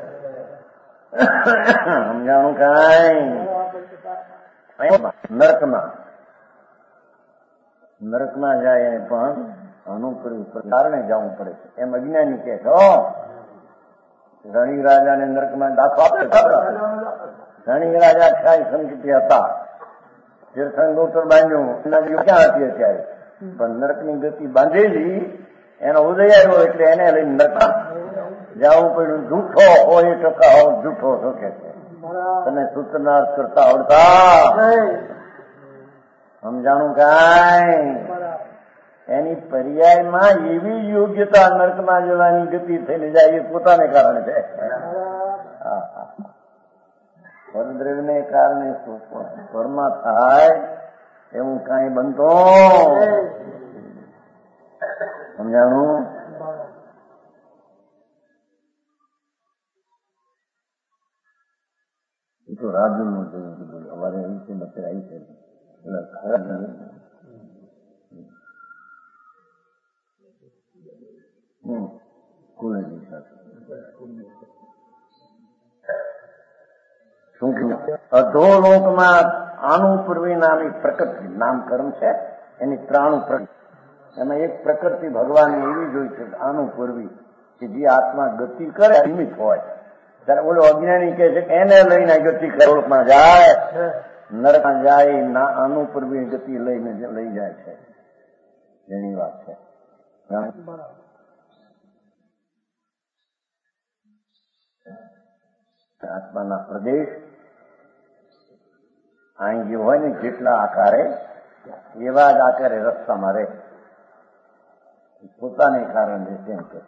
સમજાણું કાંઈ નરકમાં જાય પણ અનુપૂર્વી કારણે જવું પડે છે એમ અજ્ઞાની કે છે. રણી રાજાને નરકમાં દાખલો આપે. રણી રાજા ખ્યાલ સંકિત હતા. તીર્થંકર બાંધ્યું ક્યાં હતી અત્યારે પણ નરકની ગતિ બાંધેલી એનો ઉદય આવ્યો એટલે એને લઈને નરકમાં જવું પડ્યું. જૂઠો હોય ટકા હો જૂઠો શોકે છે તને સૂત્રનાર્થ કરતા આવડતા. સમજાણું કાંઈ એની પર્યાયમાં એવી યોગ્યતા નરકમાં જવાની ગતિ થઈને જાય એ પોતાને કારણે છે. પરદ્રવ્યને કારણે સ્વરમાં થાય એવું કાંઈ બનતો. સમજાણું એ તો રાજુનું જોયું કીધું અમારે અહીં છે બચ્ચે આવી છે એટલે ખરાબ શું અધોલોકમાં અનુપૂર્વી નામની પ્રકૃતિ નામ કર્મ છે એની ત્રાણું પ્રકૃતિ એમાં એક પ્રકૃતિ ભગવાન એવી જોઈ છે અનુપૂર્વી કે જે આત્મા ગતિ કરે નિમિત્ત હોય. ત્યારે ઓલો અજ્ઞાની કહે છે કે એને લઈને ગતિ કરોડમાં જાય નરકમાં જાય ના અનુપૂર્વી ગતિ લઈને લઈ જાય છે. એની વાત છે. આત્માના પ્રદેશ અહીં જે હોય ને જેટલા આકારે એવા જ આકારે રસ્તામાં રહે પોતાને કારણે તેમ કે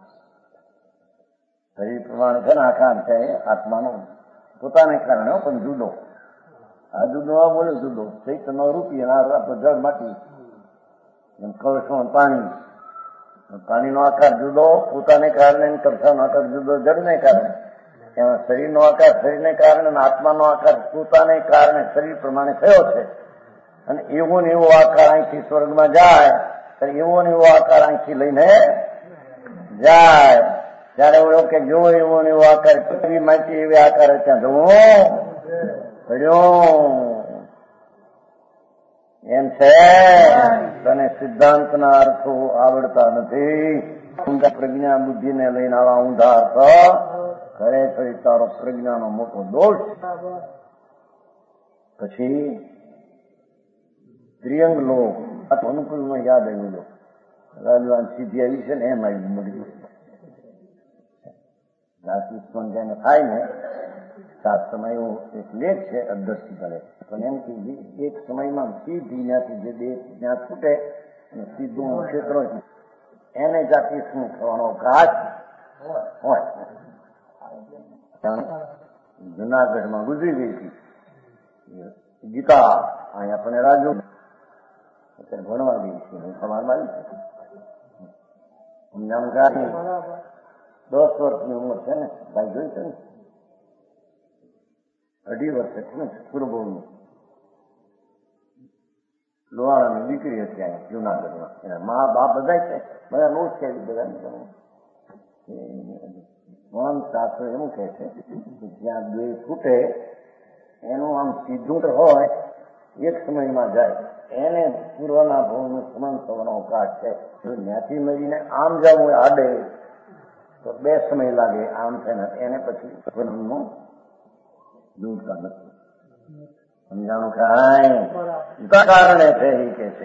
શરીર પ્રમાણે છે ને આકાર છે આત્માનો પોતાને કારણે પણ જુદો. આ જુદો આ બોલે જુદો ચૈતન્ય રૂપી જળ માટી કળશો પાણીનો આકાર જુદો પોતાને કારણે કળશાનો આકાર જુદો જળને કારણે. એમાં શરીરનો આકાર શરીરને કારણે આત્માનો આકાર પોતાને કારણે શરીર પ્રમાણે થયો છે. અને એવો ને એવો આકાર અહીંથી સ્વર્ગમાં જાય ત્યારે એવો ને એવો આકાર અહીંથી લઈને જાય. ત્યારે એવો કે જો એવો ને એવો આકાર પૃથ્વી માટી એવી આકાર ત્યાં જવો એમ છે. તને સિદ્ધાંતના અર્થો આવડતા નથી. પ્રજ્ઞા બુદ્ધિને લઈને આવા ઊંધા અર્થ ખરેખર તારો પ્રજ્ઞાનો મોટો દોષ. પછી ત્રિયંગ લોક અનુકૂળમાં યાદ આવ્યું લો રાજવાન સીધી આવી છે ને એમ આવી મળી ગયું જેને થાય ને સાત સમય એવો એક લેખ છે અદ્રષ્ટિ કરે પણ એમ કે એક સમયમાં સીધી ત્યાંથી જે દેહ ત્યાં છૂટે સીધું ક્ષેત્રો એને જાતિ શું થવાનો ઘાટ હોય. જુનાગઢમાં ગુજરી ગઈ હતી ગીતા, અહીં આપણે રાજુ અત્યારે ભણવા ગઈ છે. હું સમાજમાં સમજાણકારી 10 વર્ષની ઉંમર છે ને, ભાઈ જોઈ છે ને, 2.5 વર્ષ છે ને, પૂર્વભૂમિ લોહાણાની દીકરી હતી અહીં જુનાગઢમાં. એના મા બાપ બધા છે, બધા નો છે, બધા મન શાસ્ત્ર એવું કહે છે કે જ્યાં બે છૂટે એનું આમ સીધું હોય એક સમયમાં જાય એને પૂર્વના ભવનું સમાન થવાનો અવકાશ છે. ત્યાંથી મળીને આમ જવું આડે તો 2 સમય લાગે, આમ થઈને એને પછી ભવનનું દૂરતા નથી. સમજાણું કાંઈ કારણે છે એ કે છે.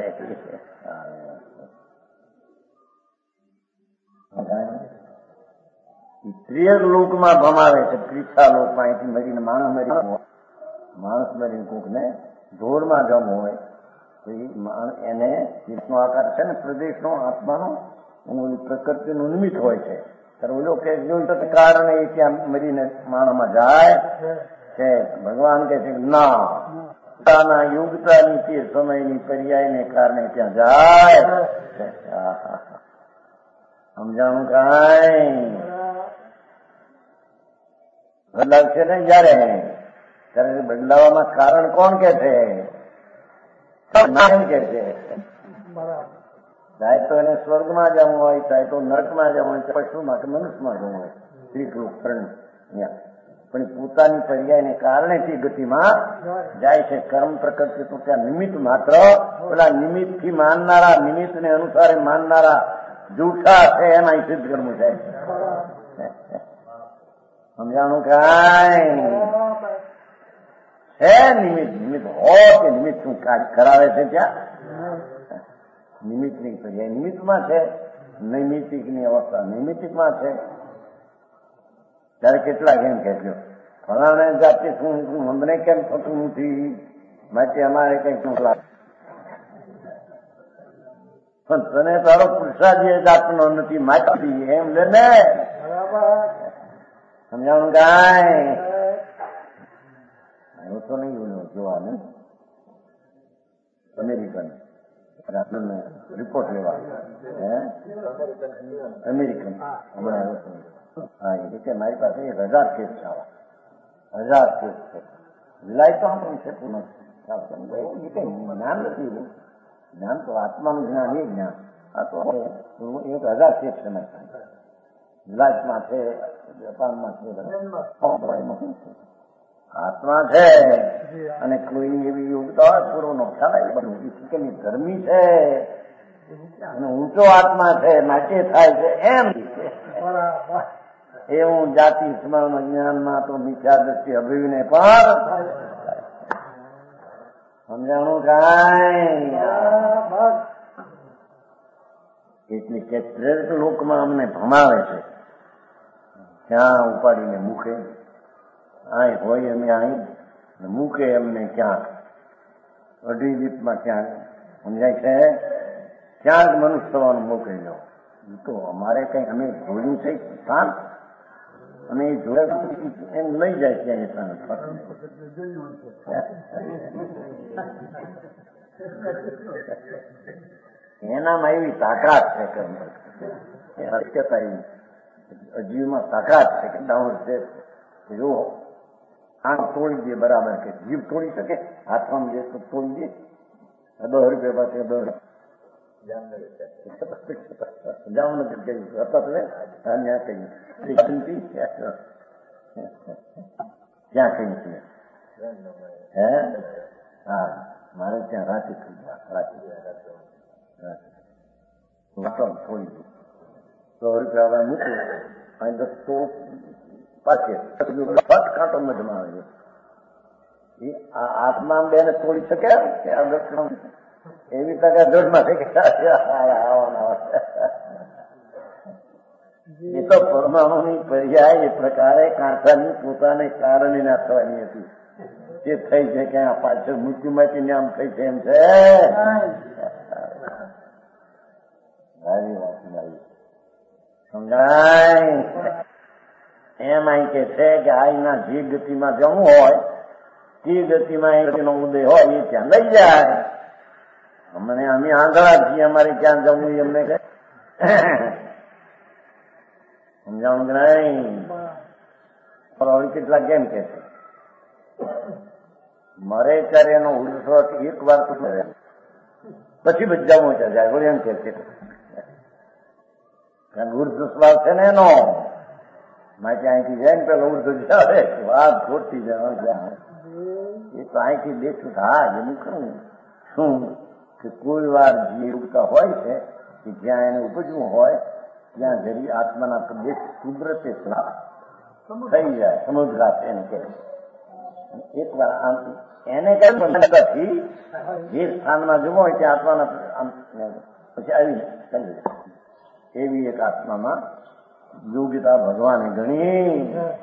ત્રિયક લોકમાં ભમાવે છે, ત્રીસા લોકમાં અહીંથી મરીને માણસ મરીને કોકને ઢોળમાં જમવું હોય તો એને જીતનો આકાર છે ને પ્રદેશનો આત્માનો એનું પ્રકૃતિનું નિમિત્ત હોય છે. ત્યારે ઓલો કે કારણે એ ત્યાં મરીને માણસમાં જાય છે. ભગવાન કહે છે ના, યુગતાની તે સમયની પર્યાયને કારણે ત્યાં જાય. સમજાણું કાંઈ બદલાવ છે ને જયારે ત્યારે બદલાવામાં કારણ કોણ કે છે? એમ કે છે ચાહે તો એને સ્વર્ગમાં જવું હોય, ચાહે તો નરકમાં જવું હોય, પશુમાં કે મનુષ્યમાં જવું હોય, શ્રીકૃષ્ણ પણ પોતાની પર્યાયને કારણે તે ગતિમાં જાય છે. કર્મ પ્રકૃતિ તો ત્યાં નિમિત્ત માત્ર, પેલા નિમિત્તથી માનનારા, નિમિત્તને અનુસારે માનનારા જૂઠા છે, એના સિદ્ધ કર્મ જાય. સમજાણું કાંઈ છે? નિમિત્ત હો કે નિમિત્ત શું કરાવે છે ત્યાં? નિમિત્તની પર્યાય નિમિત્તમાં છે, નૈમિતિકની અવસ્થા નૈમિતિકમાં છે. ત્યારે કેટલાક એમ કહેજો ફલાણે જાતિ શું અમને કેમ થતું નથી, માટે અમારે કઈક લાગે પણ તને તારો પુરુષાર્થ એ જાતનો નથી માટી એમ લે ને. સમજાણું કાંઈ એવું તો નહીં જોવા ને. અમેરિકન રિપોર્ટ લેવા અમેરિકન હમણાં હા એ રીતે મારી પાસે 1000 કેસ છે, 1000 કેસ છે. વિલાય તો આપણું છે પૂર્ણ જ્ઞાન નથી. જ્ઞાન તો આત્માનું જ્ઞાન એ જ્ઞાન. આ તો 1000 કેસ છે મારી પાસે. વિલાયમાં છે, જાપાનમાં છે, આત્મા છે અને કોઈ એવી યોગતા પૂરો નો ખ્યાલ બધું ગરમી છે અને ઊંચો આત્મા છે માટે થાય છે એમ એવું જાતિ સ્મરણ જ્ઞાનમાં તો મિથ્યા દ્રષ્ટિ અભિને પણ સમજાણું કાંઈ. એટલે કે પ્રેરક લોકમાં અમને ભમાવે છે, ત્યાં ઉપાડીને મૂકે. અહીં હોય અમે અહીં મૂકે એમને ક્યાંક અઢી દીપમાં ક્યાંક સમજાય છે, ક્યાંક મનુષ્ય થવાનું મોકલી લો. તો અમારે કઈ અમે જોયું છે સ્થાન અને એ જોયા એમ લઈ જાય ત્યાં એનામાં એવી તાકાત છે કે શક્યતા એવી અજીવમાં તાકાત છે કે ડાઉન છે. જો આંખ તોડી દે બરાબર કે જીભ તોડી શકે, હાથમાં જે તો તોડી દે. 10 રૂપિયા પાસે 10 જામનગર કહ્યું હતા તમે ત્યાં કહ્યું ક્યાં કહ્યું છે હે? હા મારે ત્યાં રાંચી થઈ ગયા, રાંચી થોડી 100 રૂપિયા મૂક્યું અને 10 તો પાછે કાંટો મધમાં આવે છે. આત્મા બેને તોડી શકે એવી ટકા દોડમાં છે કે એ તો પરમાણુની પર્યાય એ પ્રકારે કાંટાની પોતાને કારણે ના થવાની હતી. તે થઈ છે કે આ પાછળ મૃત્યુમાંથી આમ થઈ છે એમ છે. સમજાય? એમ અહીં કે છે કે આઈના જે ગતિમાં જવું હોય તે ગતિમાં એનો ઉદય હોય એ ત્યાં લઈ જાય. અમને અમે આંધળા છીએ, અમારે ક્યાં જવું એમને કહે. સમજાણું કે નહીં? હવે કેટલા કેમ કે છે મરે ત્યારે એનો ઉર્ધ્વ એક વાર તો કરે પછી બધા મોટા જાય બોલે એમ કે છે. કારણ ઉર્ધ્વ સ્વાલ છે ને એનો માટે અહીંથી જાય ને પેલા ઉર્ધ્વ જાય વાત ખોટી જાય. એ તો અહીંથી દેખું હા એનું ખરું શું કે કોઈ વાર જે ઉગતા હોય છે કે જ્યાં એને ઉપજવું હોય ત્યાં જરી આત્માના પ્રદેશ કુદરતે થઈ જાય સમુદ્રાત એને કહે. એક વાર આમ એને કઈ જે સ્થાનમાં જવું હોય ત્યાં આત્માના પછી આવી એવી એક આત્મામાં યોગ્યતા ભગવાને ઘણી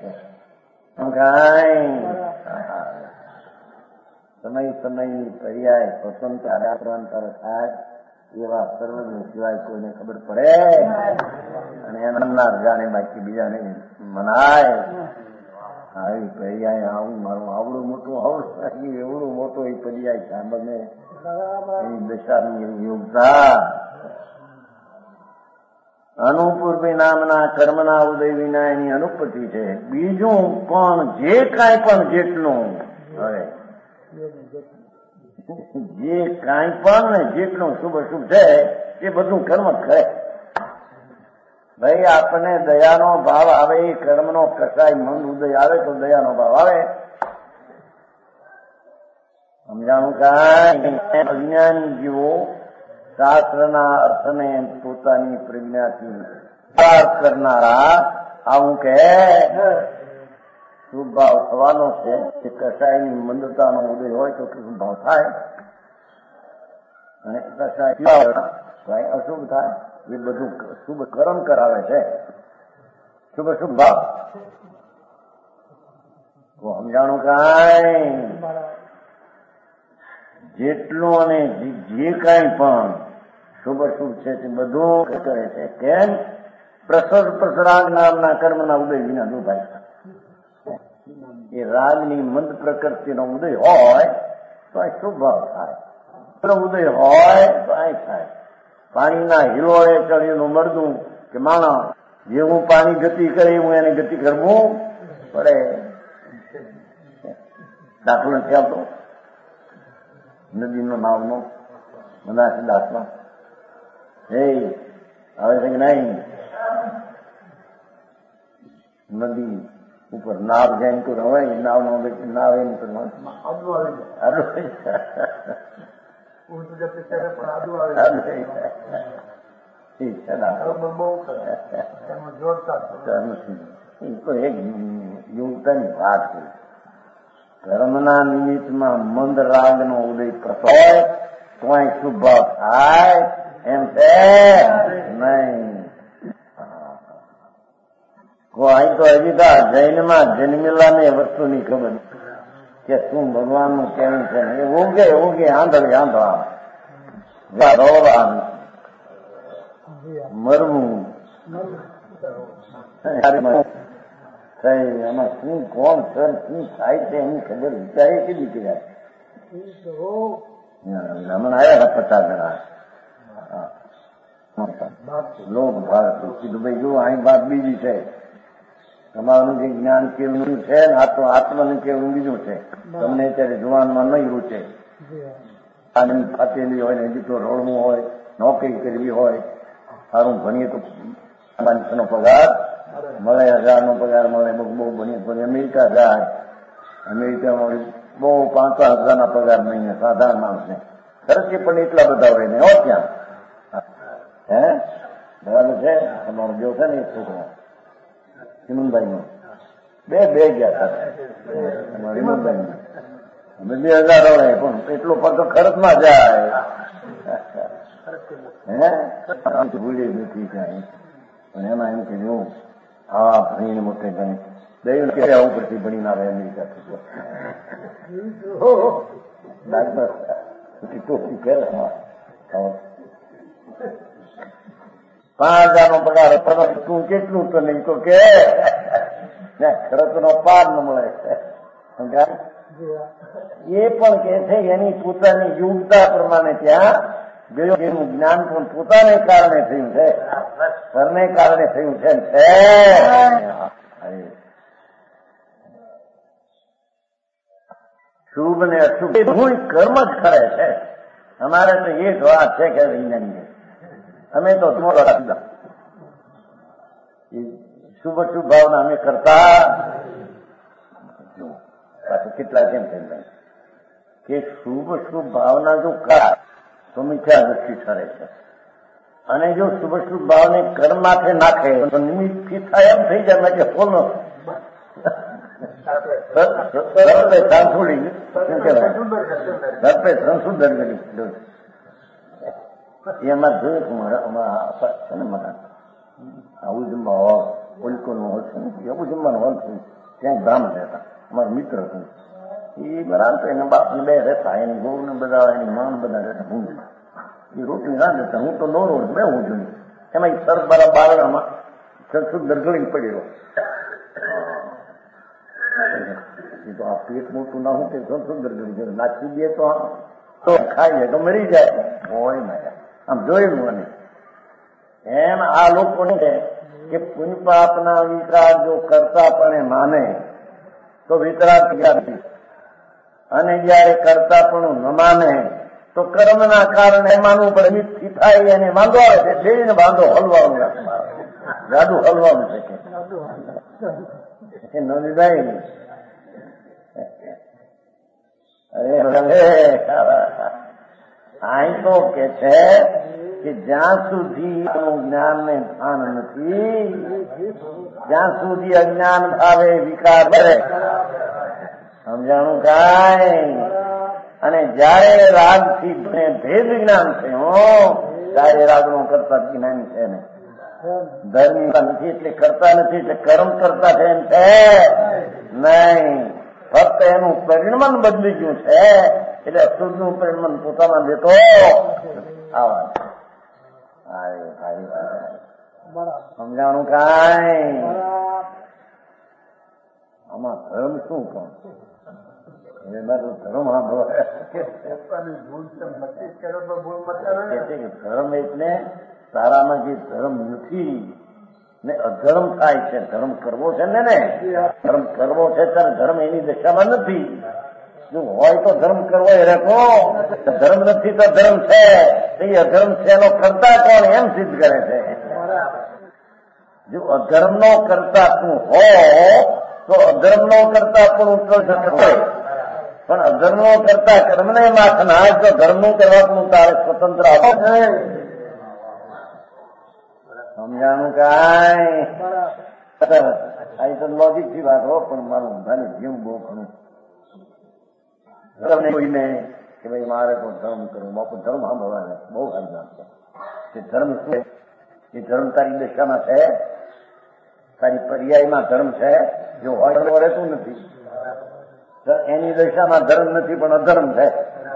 સમય પર્યાય સ્વતંત્ર આરાંતર થાય એવા સર્વજ્ઞ સિવાય કોઈને ખબર પડે અને એના જાણે બાકી બીજાને મનાય. આવી પર્યાય આવું મારું આવડું મોટું આવડું એવડું મોટો એ પર્યાય સાંભળને એની દશાની એવી યોગતા. અનુપૂર્વી નામના કર્મના ઉદય વિના એની અનુપતિ છે. બીજું પણ જે કાંઈ પણ જેટલું હવે જે કાંઈ પણ ને જેટલું શુભ અશુભ છે એ બધું કર્મ કરે. ભાઈ આપણને દયાનો ભાવ આવે, કર્મનો કસાય મન ઉદય આવે તો દયાનો ભાવ આવે. સમજાણું કાંઈ? અજ્ઞાની જીવો શાસ્ત્રના અર્થને પોતાની પ્રજ્ઞાથી પાર કરનારા આવું કે શુભ ભાવ થવાનો છે. કે કસાયની મંદતાનો ઉદય હોય તો શુભ ભાવ થાય અને કસાય અશુભ થાય. એ બધું શુભ કર્મ કરાવે છે, શુભ શુભ ભાવ. તો સમજાણું કાંઈ? જેટલું અને જે કાંઈ પણ શુભ શુભ છે તે બધું કરે છે. કેમ? પ્રસરાગ નામના કર્મના ઉદય વિના જો ભાઈ એ રાગની મંદ પ્રકૃતિનો ઉદય હોય તો આ શુભ ભાવ થાય. ઉદય હોય તો આ થાય. પાણીના હિલોળે ચડેલું મરદું કે માણસ જેવું પાણી ગતિ કરે એવું એને ગતિ કરવું પડે. દાખલો નથી આવતો નદીનો નાવનો મનાસ દાખલો આવે છે કે નહીં? નદી ઉપર નાવ જાય તો રવાય નાવ એમ યોગતાની વાત છે. કર્મના નિમિત્તમાં મંદ રાગનો ઉદય પ્રસવ હોય તો શુભ ભાવ થાય એમ છે નહીં. અહીં તો હજી તો જૈનમાં જન્મેલા ને વસ્તુની ખબર કે શું ભગવાનનું કેવું છે. એ ઉગે આંધળા મરવું એમાં શું કોણ સર શું થાય છે એની ખબર વિચારી કીધી કર્યા. હમણાં આવ્યા 50 જણા લોક ભારત કીધું ભાઈ જો અહીં વાત બીજી છે. તમારું જે જ્ઞાન કેવું છે ને આ તો આત્માનું કેવું બીજું છે. તમને અત્યારે જુવાનમાં નહીં રૂચે. આનંદ ફાટેલી હોય ને હજી તો રોડવું હોય, નોકરી કરવી હોય, સારું ભણીએ તો 500 પગાર મળે, 1000 પગાર મળે. બહુ ભણીએ પછી અમેરિકા જાય. અમેરિકામાં બહુ 5,000 પગાર મહિને સાધારણ માણસને ખર્ચે પણ એટલા બધા હોય ને હો ત્યાં. બરાબર છે? તમારો જો છે ને એક છોકરા હિમનભાઈ નો બે ગયા હતા હિમનભાઈ અમે 2000 મળે પણ એટલો પગ ખર્ચમાં જાય. ભૂલી નથી કાંઈ. પણ એમાં એમ કે હું આવા ભણીને મોટે ગણી દૈવ ઉપરથી ભણીને આવે અમેરિકા ડાક્ટર ટોપી પહેરે 5,000 પગાર તું કેટલું તો નહીં તો કે ખર્ચનો પાર ન મળે. એ પણ કે છે એની પોતાની યોગ્યતા પ્રમાણે ત્યાં ગયો. એનું જ્ઞાન પણ પોતાને કારણે થયું છે, ઘરને કારણે થયું છે. શુભ ને અશુભ હું કર્મ જ કરે છે. અમારે તો એ જ વાત છે કે વૈજ્ઞાનિક અમે તો શુભ શુભ ભાવના અમે કરતા કેટલા કેમ થઈ કે શુભ શુભ ભાવના જો કરાય તો મિથ્યા દ્રષ્ટિ ઠરે છે. અને જો શુભ શુભ ભાવને કર્મ માથે નાખે તો નિમિત્તથી થાય એમ થઈ જાય કે ફોન સાંસુડી શું કહેવાય સંશુદ્ધ એમાં જોયું ને મકાન આવું જમવા હોલ ઓલકોનું હોલ છે ને એવું જમવાનું હોલ છે. ત્યાં ધામ રહેતા અમારા મિત્ર હતું એ બરાબર એના બાપને બે રહેતા, એની ગૌ ને બધા એની માન બધા રહેતા. હું એ રોટલી ના દેતા, હું તો નો રોડ બે હું જોયું એમાં એ સર બરા બારણામાં સંશુદ્ધ ગળી પડેલો. એ તો આ પેટ મોટું ના હું તે સંશુદ્ધ ગળી નાખી દે તો ખાઈ જાય તો મરી જાય હોય ને આમ જોયેલું. અને એમ આ લોકોને કે પુણ્ય પાપના વિતરાગ જો કરતા પણ માને તો વિતરાગ નથી, અને જયારે કરતા પણ ન માને તો કર્મના કારણે માનવું પડે. મિથ્થી થાય એને વાંધો આવે છે, બેને વાંધો હલવાનું જાદુ હલવાનું છે કે ન લીધાય. અહીં તો કે છે કે જ્યાં સુધી જ્ઞાન ને ભાન નથી, જ્યાં સુધી અજ્ઞાન ભાવે વિકાર કરે સમજાણું કાંઈ. અને જયારે રાગથી ભેદ જ્ઞાન થયું ત્યારે રાગનો કરતા જ્ઞાન છે ને ધર્મ નથી એટલે કરતા નથી એટલે કર્મ કરતા છે એમ છે નહીં. ફક્ત એનું પરિણમન બદલી ગયું છે એટલે અશુદ્ધનું પરિણમન પોતામાં દેતો આવા સમજાણું કાંઈ. આમાં ધર્મ શું કહું ધર્મ ધર્મ એટલે તારામાં જે ધર્મ નથી ને અધર્મ થાય છે. ધર્મ કરવો છે ને ધર્મ કરવો છે ત્યારે ધર્મ એની દશામાં નથી. જો હોય તો ધર્મ કરવો એ રહેતો, ધર્મ નથી તો ધર્મ છે. એ અધર્મ છે એનો કરતા કોણ એમ સિદ્ધ કરે છે. જો અધર્મનો કરતા તું હો તો અધર્મનો કરતા પણ ઉત્કર્ષ હોય, પણ અધર્મનો કરતા કર્મને માથ ના તો ધર્મનું કરવાનું તારે સ્વતંત્ર આપો. સમજાણું કાંઈ. આ તો લોજિક થી વાત હો, પણ મારું બધાને જીવ બહુ ઘણું ધર્મ કોઈને કે ભાઈ મારે તો ધર્મ કરવું બાપુ ધર્મ સાંભળવા બહુ સારી વાત છે. ધર્મ શું એ ધર્મ તારી દશામાં છે, તારી પર્યાયમાં ધર્મ છે. જો હોય રહેતું નથી એની દશામાં ધર્મ નથી પણ અધર્મ છે.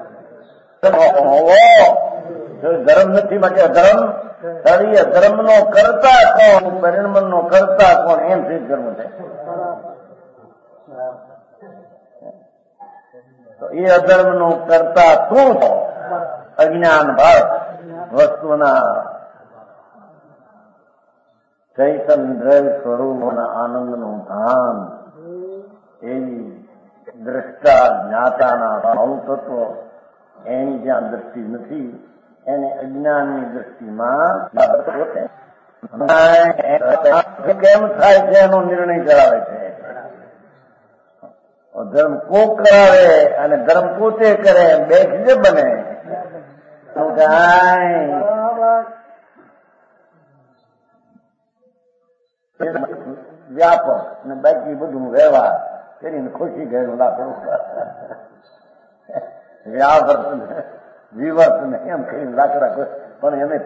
ધર્મ નથી માટે અધર્મ તારી અધર્મ નો કરતા કોણ પરિણમન નો કરતા કોણ એમ સિદ્ધ કરવું છે. તો એ અધર્મ નો કરતા શું છો અજ્ઞાન ભાવ વસ્તુના ચૈતન્ય સ્વરૂપના આનંદનું ભાન એવી દ્રષ્ટા જ્ઞાતાના ભાવ તત્વ એની જ્યાં દ્રષ્ટિ નથી એને અજ્ઞાનની દ્રષ્ટિમાં કેમ થાય છે એનો નિર્ણય કરાવે છે. ધર્મ કોક કરાવે અને ધર્મ પોતે કરે બે જ બને. વ્યાપક અને બાકી બધું વ્યવહાર કરીને ખુશી ગયેલું લાકડું વ્યાવર્તન વિવર્તન એમ કરીને લાકડા પણ એને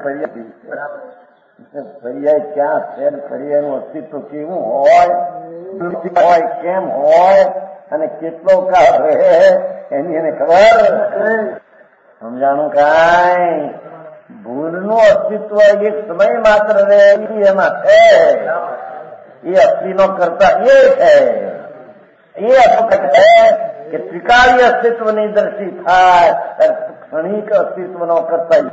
પર્યાય ક્યાં છે પર્યાયનું અસ્તિત્વ કેવું હોય કેમ હોય અને કેટલો કાળ રહે એની એને ખબર. સમજાણું કાંઈ. ભૂલનું અસ્તિત્વ એક સમય માત્ર રહે એમાં છે. એ અસ્થિનો કરતા એ છે. એ હકીકત છે કે ત્રિકાળી અસ્તિત્વની દ્રષ્ટિ થાય ક્ષણિક અસ્તિત્વનો કરતા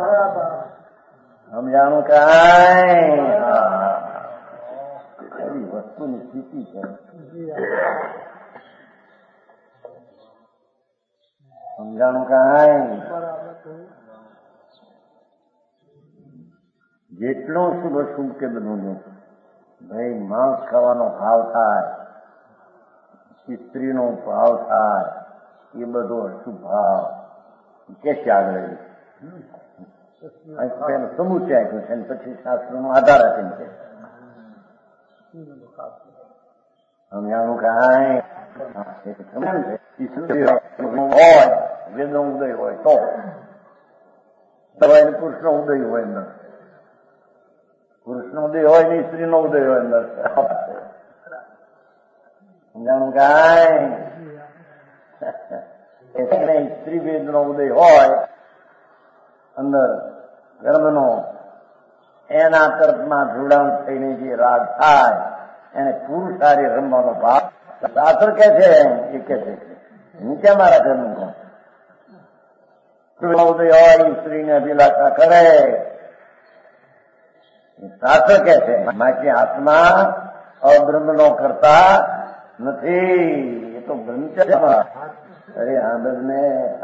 સમજાણું કાંઈ એવી વસ્તુની સ્થિતિ છે. સમજાણું કાંઈ જેટલું શુભ શુભ કે બધું ભાઈ માંસ ખાવાનો ભાવ થાય, સ્ત્રીનો ભાવ થાય, એ બધો અશુભ ભાવ કેસે આગળ સમૂચે આપ્યું છે પછી શાસ્ત્રનો આધાર આપીને છે. સમજાણું કાંઈ હોય વેદનો ઉદય હોય તો પુરુષનો ઉદય હોય અંદર, પુરુષનો ઉદય હોય ને સ્ત્રીનો ઉદય હોય અંદર. સમજાણું કાંઈ સ્ત્રી વેદનો ઉદય હોય અંદર ગર્ભનો, એના તરફમાં જોડાણ થઈને જે રાગ થાય એને પુરુષ હારે રમવાનો ભાવ શાસ્ત્ર કે છે. એ કે છે નીચે મારા ઘરનું ઉદય હોય સ્ત્રીને અભિલાષા કરે શાસ્ત્ર કે છે. બાકી આત્મા અબ્રહ્મનો કરતા નથી. એ તો બ્રહ્મચર્ય. અરે આનંદ ને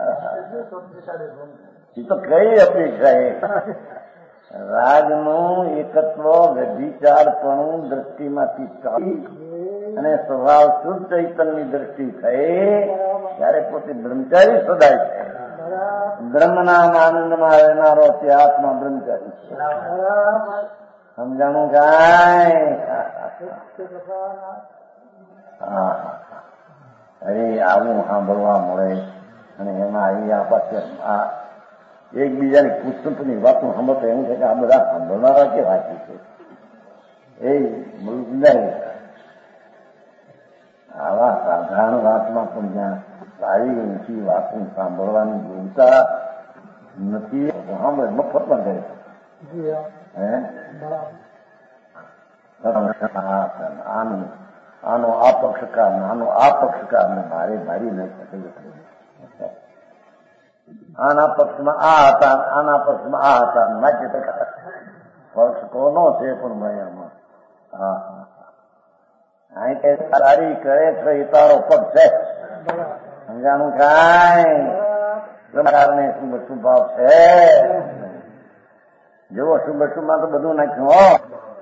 એ તો કઈ અપેક્ષા રાજનું એકત્વ વ્યભિચારપણું દ્રષ્ટિમાંથી ચાલી અને સ્વભાવ શુદ્ધ ચૈતનની દ્રષ્ટિ થઈ ત્યારે પોતે બ્રહ્મચારી સદાય છે. બ્રહ્મના આનંદમાં રહેનારો તે આત્મા બ્રહ્મચારી છે. સમજાણું કાંઈ? અરે આવું સાંભળવા મળે અને એમાં અહીં આ પાસે આ એકબીજાની પુસ્તકની વાતો સાંભળતો એમ છે કે આ બધા સાંભળનારા કે વાંચી છે એ મુલ્ક નહીં. આવા સાધારણ વાતમાં પણ જ્યાં સારી ઊંચી વાતો સાંભળવાની જોતા નથી સાંભળે મફતમાં કરે આનો આ પક્ષકાર આનો આ પક્ષકાર ને ભારે ભારી નહીં શકે. આના પક્ષમાં આ હતા, આના પક્ષમાં આ હતા. નાટ્ય પક્ષ કોનો છે પણ મયામાં અહીં કે સારી કરે છે એ તારો પક્ષ છે. સમજાણું કાંઈ? કારણે શુભ શુભાવ છે. જુઓ શુભ શુભમાં તો બધું નાખ્યું.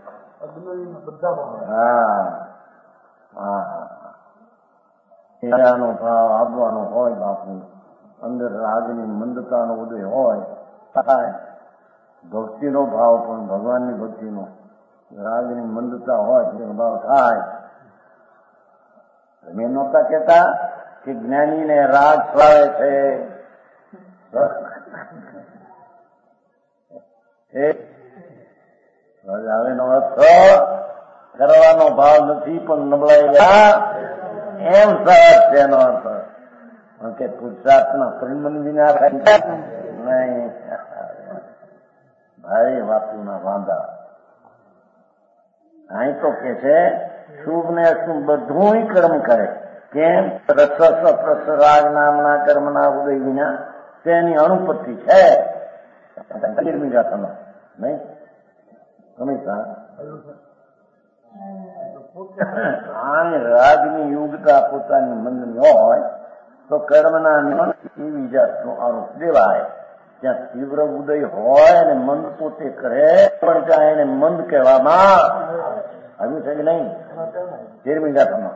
એનો ભાવ આપવાનો હોય બાપુ, અંદર રાગની મંદતાનો ઉદય હોય થાય. ભક્તિનો ભાવ પણ ભગવાનની ભક્તિનો રાગની મંદતા હોય તે ભાવ થાય. તમે નહોતા કહેતા કે જ્ઞાનીને રાગ સ્વાવે છે. હવે નો અર્થ કરવાનો ભાવ નથી પણ નબળાઈ એમ સરસ છે એનો અર્થ કે પુરુષાર્થના પરિમન વિના નહીં. ભારે વાતુના વાંધા. અહીં તો કે છે શુભ ને અશુભ બધું કર્મ કરે. કેમ? રસ રાગ નામના કર્મના ઉદય વિના તેની અનુપત્તિ છે. નહીં હંમેશા રાગની યોગતા પોતાની મંદની હોય તો કર્મના એવી જાતનો આરોપ દેવાય. ત્યાં તીવ્ર ઉદય હોય અને મંદ પોતે કરે પણ ત્યાં એને મંદ કહેવામાં આવ્યું છે કે નહીં? 13મી ગાથામાં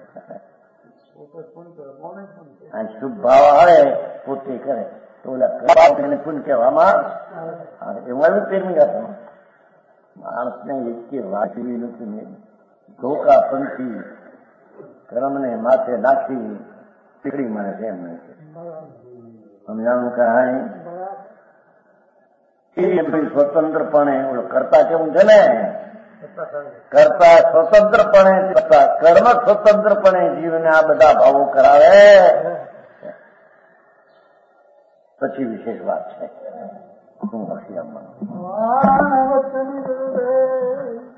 શુભ ભાવ આવે પોતે કરે તો ઓલા એને પુણ્ય કહેવામાં આવે. એવું આવ્યું 13મી ગાથામાં. માણસને એક વાંચવી નથી. ધોકા પંથી કર્મને માથે નાખી પીકડી મને છે એમ નહીં. સમજાણું કાંઈ? સ્વતંત્રપણે કરતા કેવું છે ને, કરતા સ્વતંત્રપણે કર્મ સ્વતંત્રપણે જીવને આ બધા ભાવો કરાવે પછી વિશેષ વાત છે. શું હશે આમાં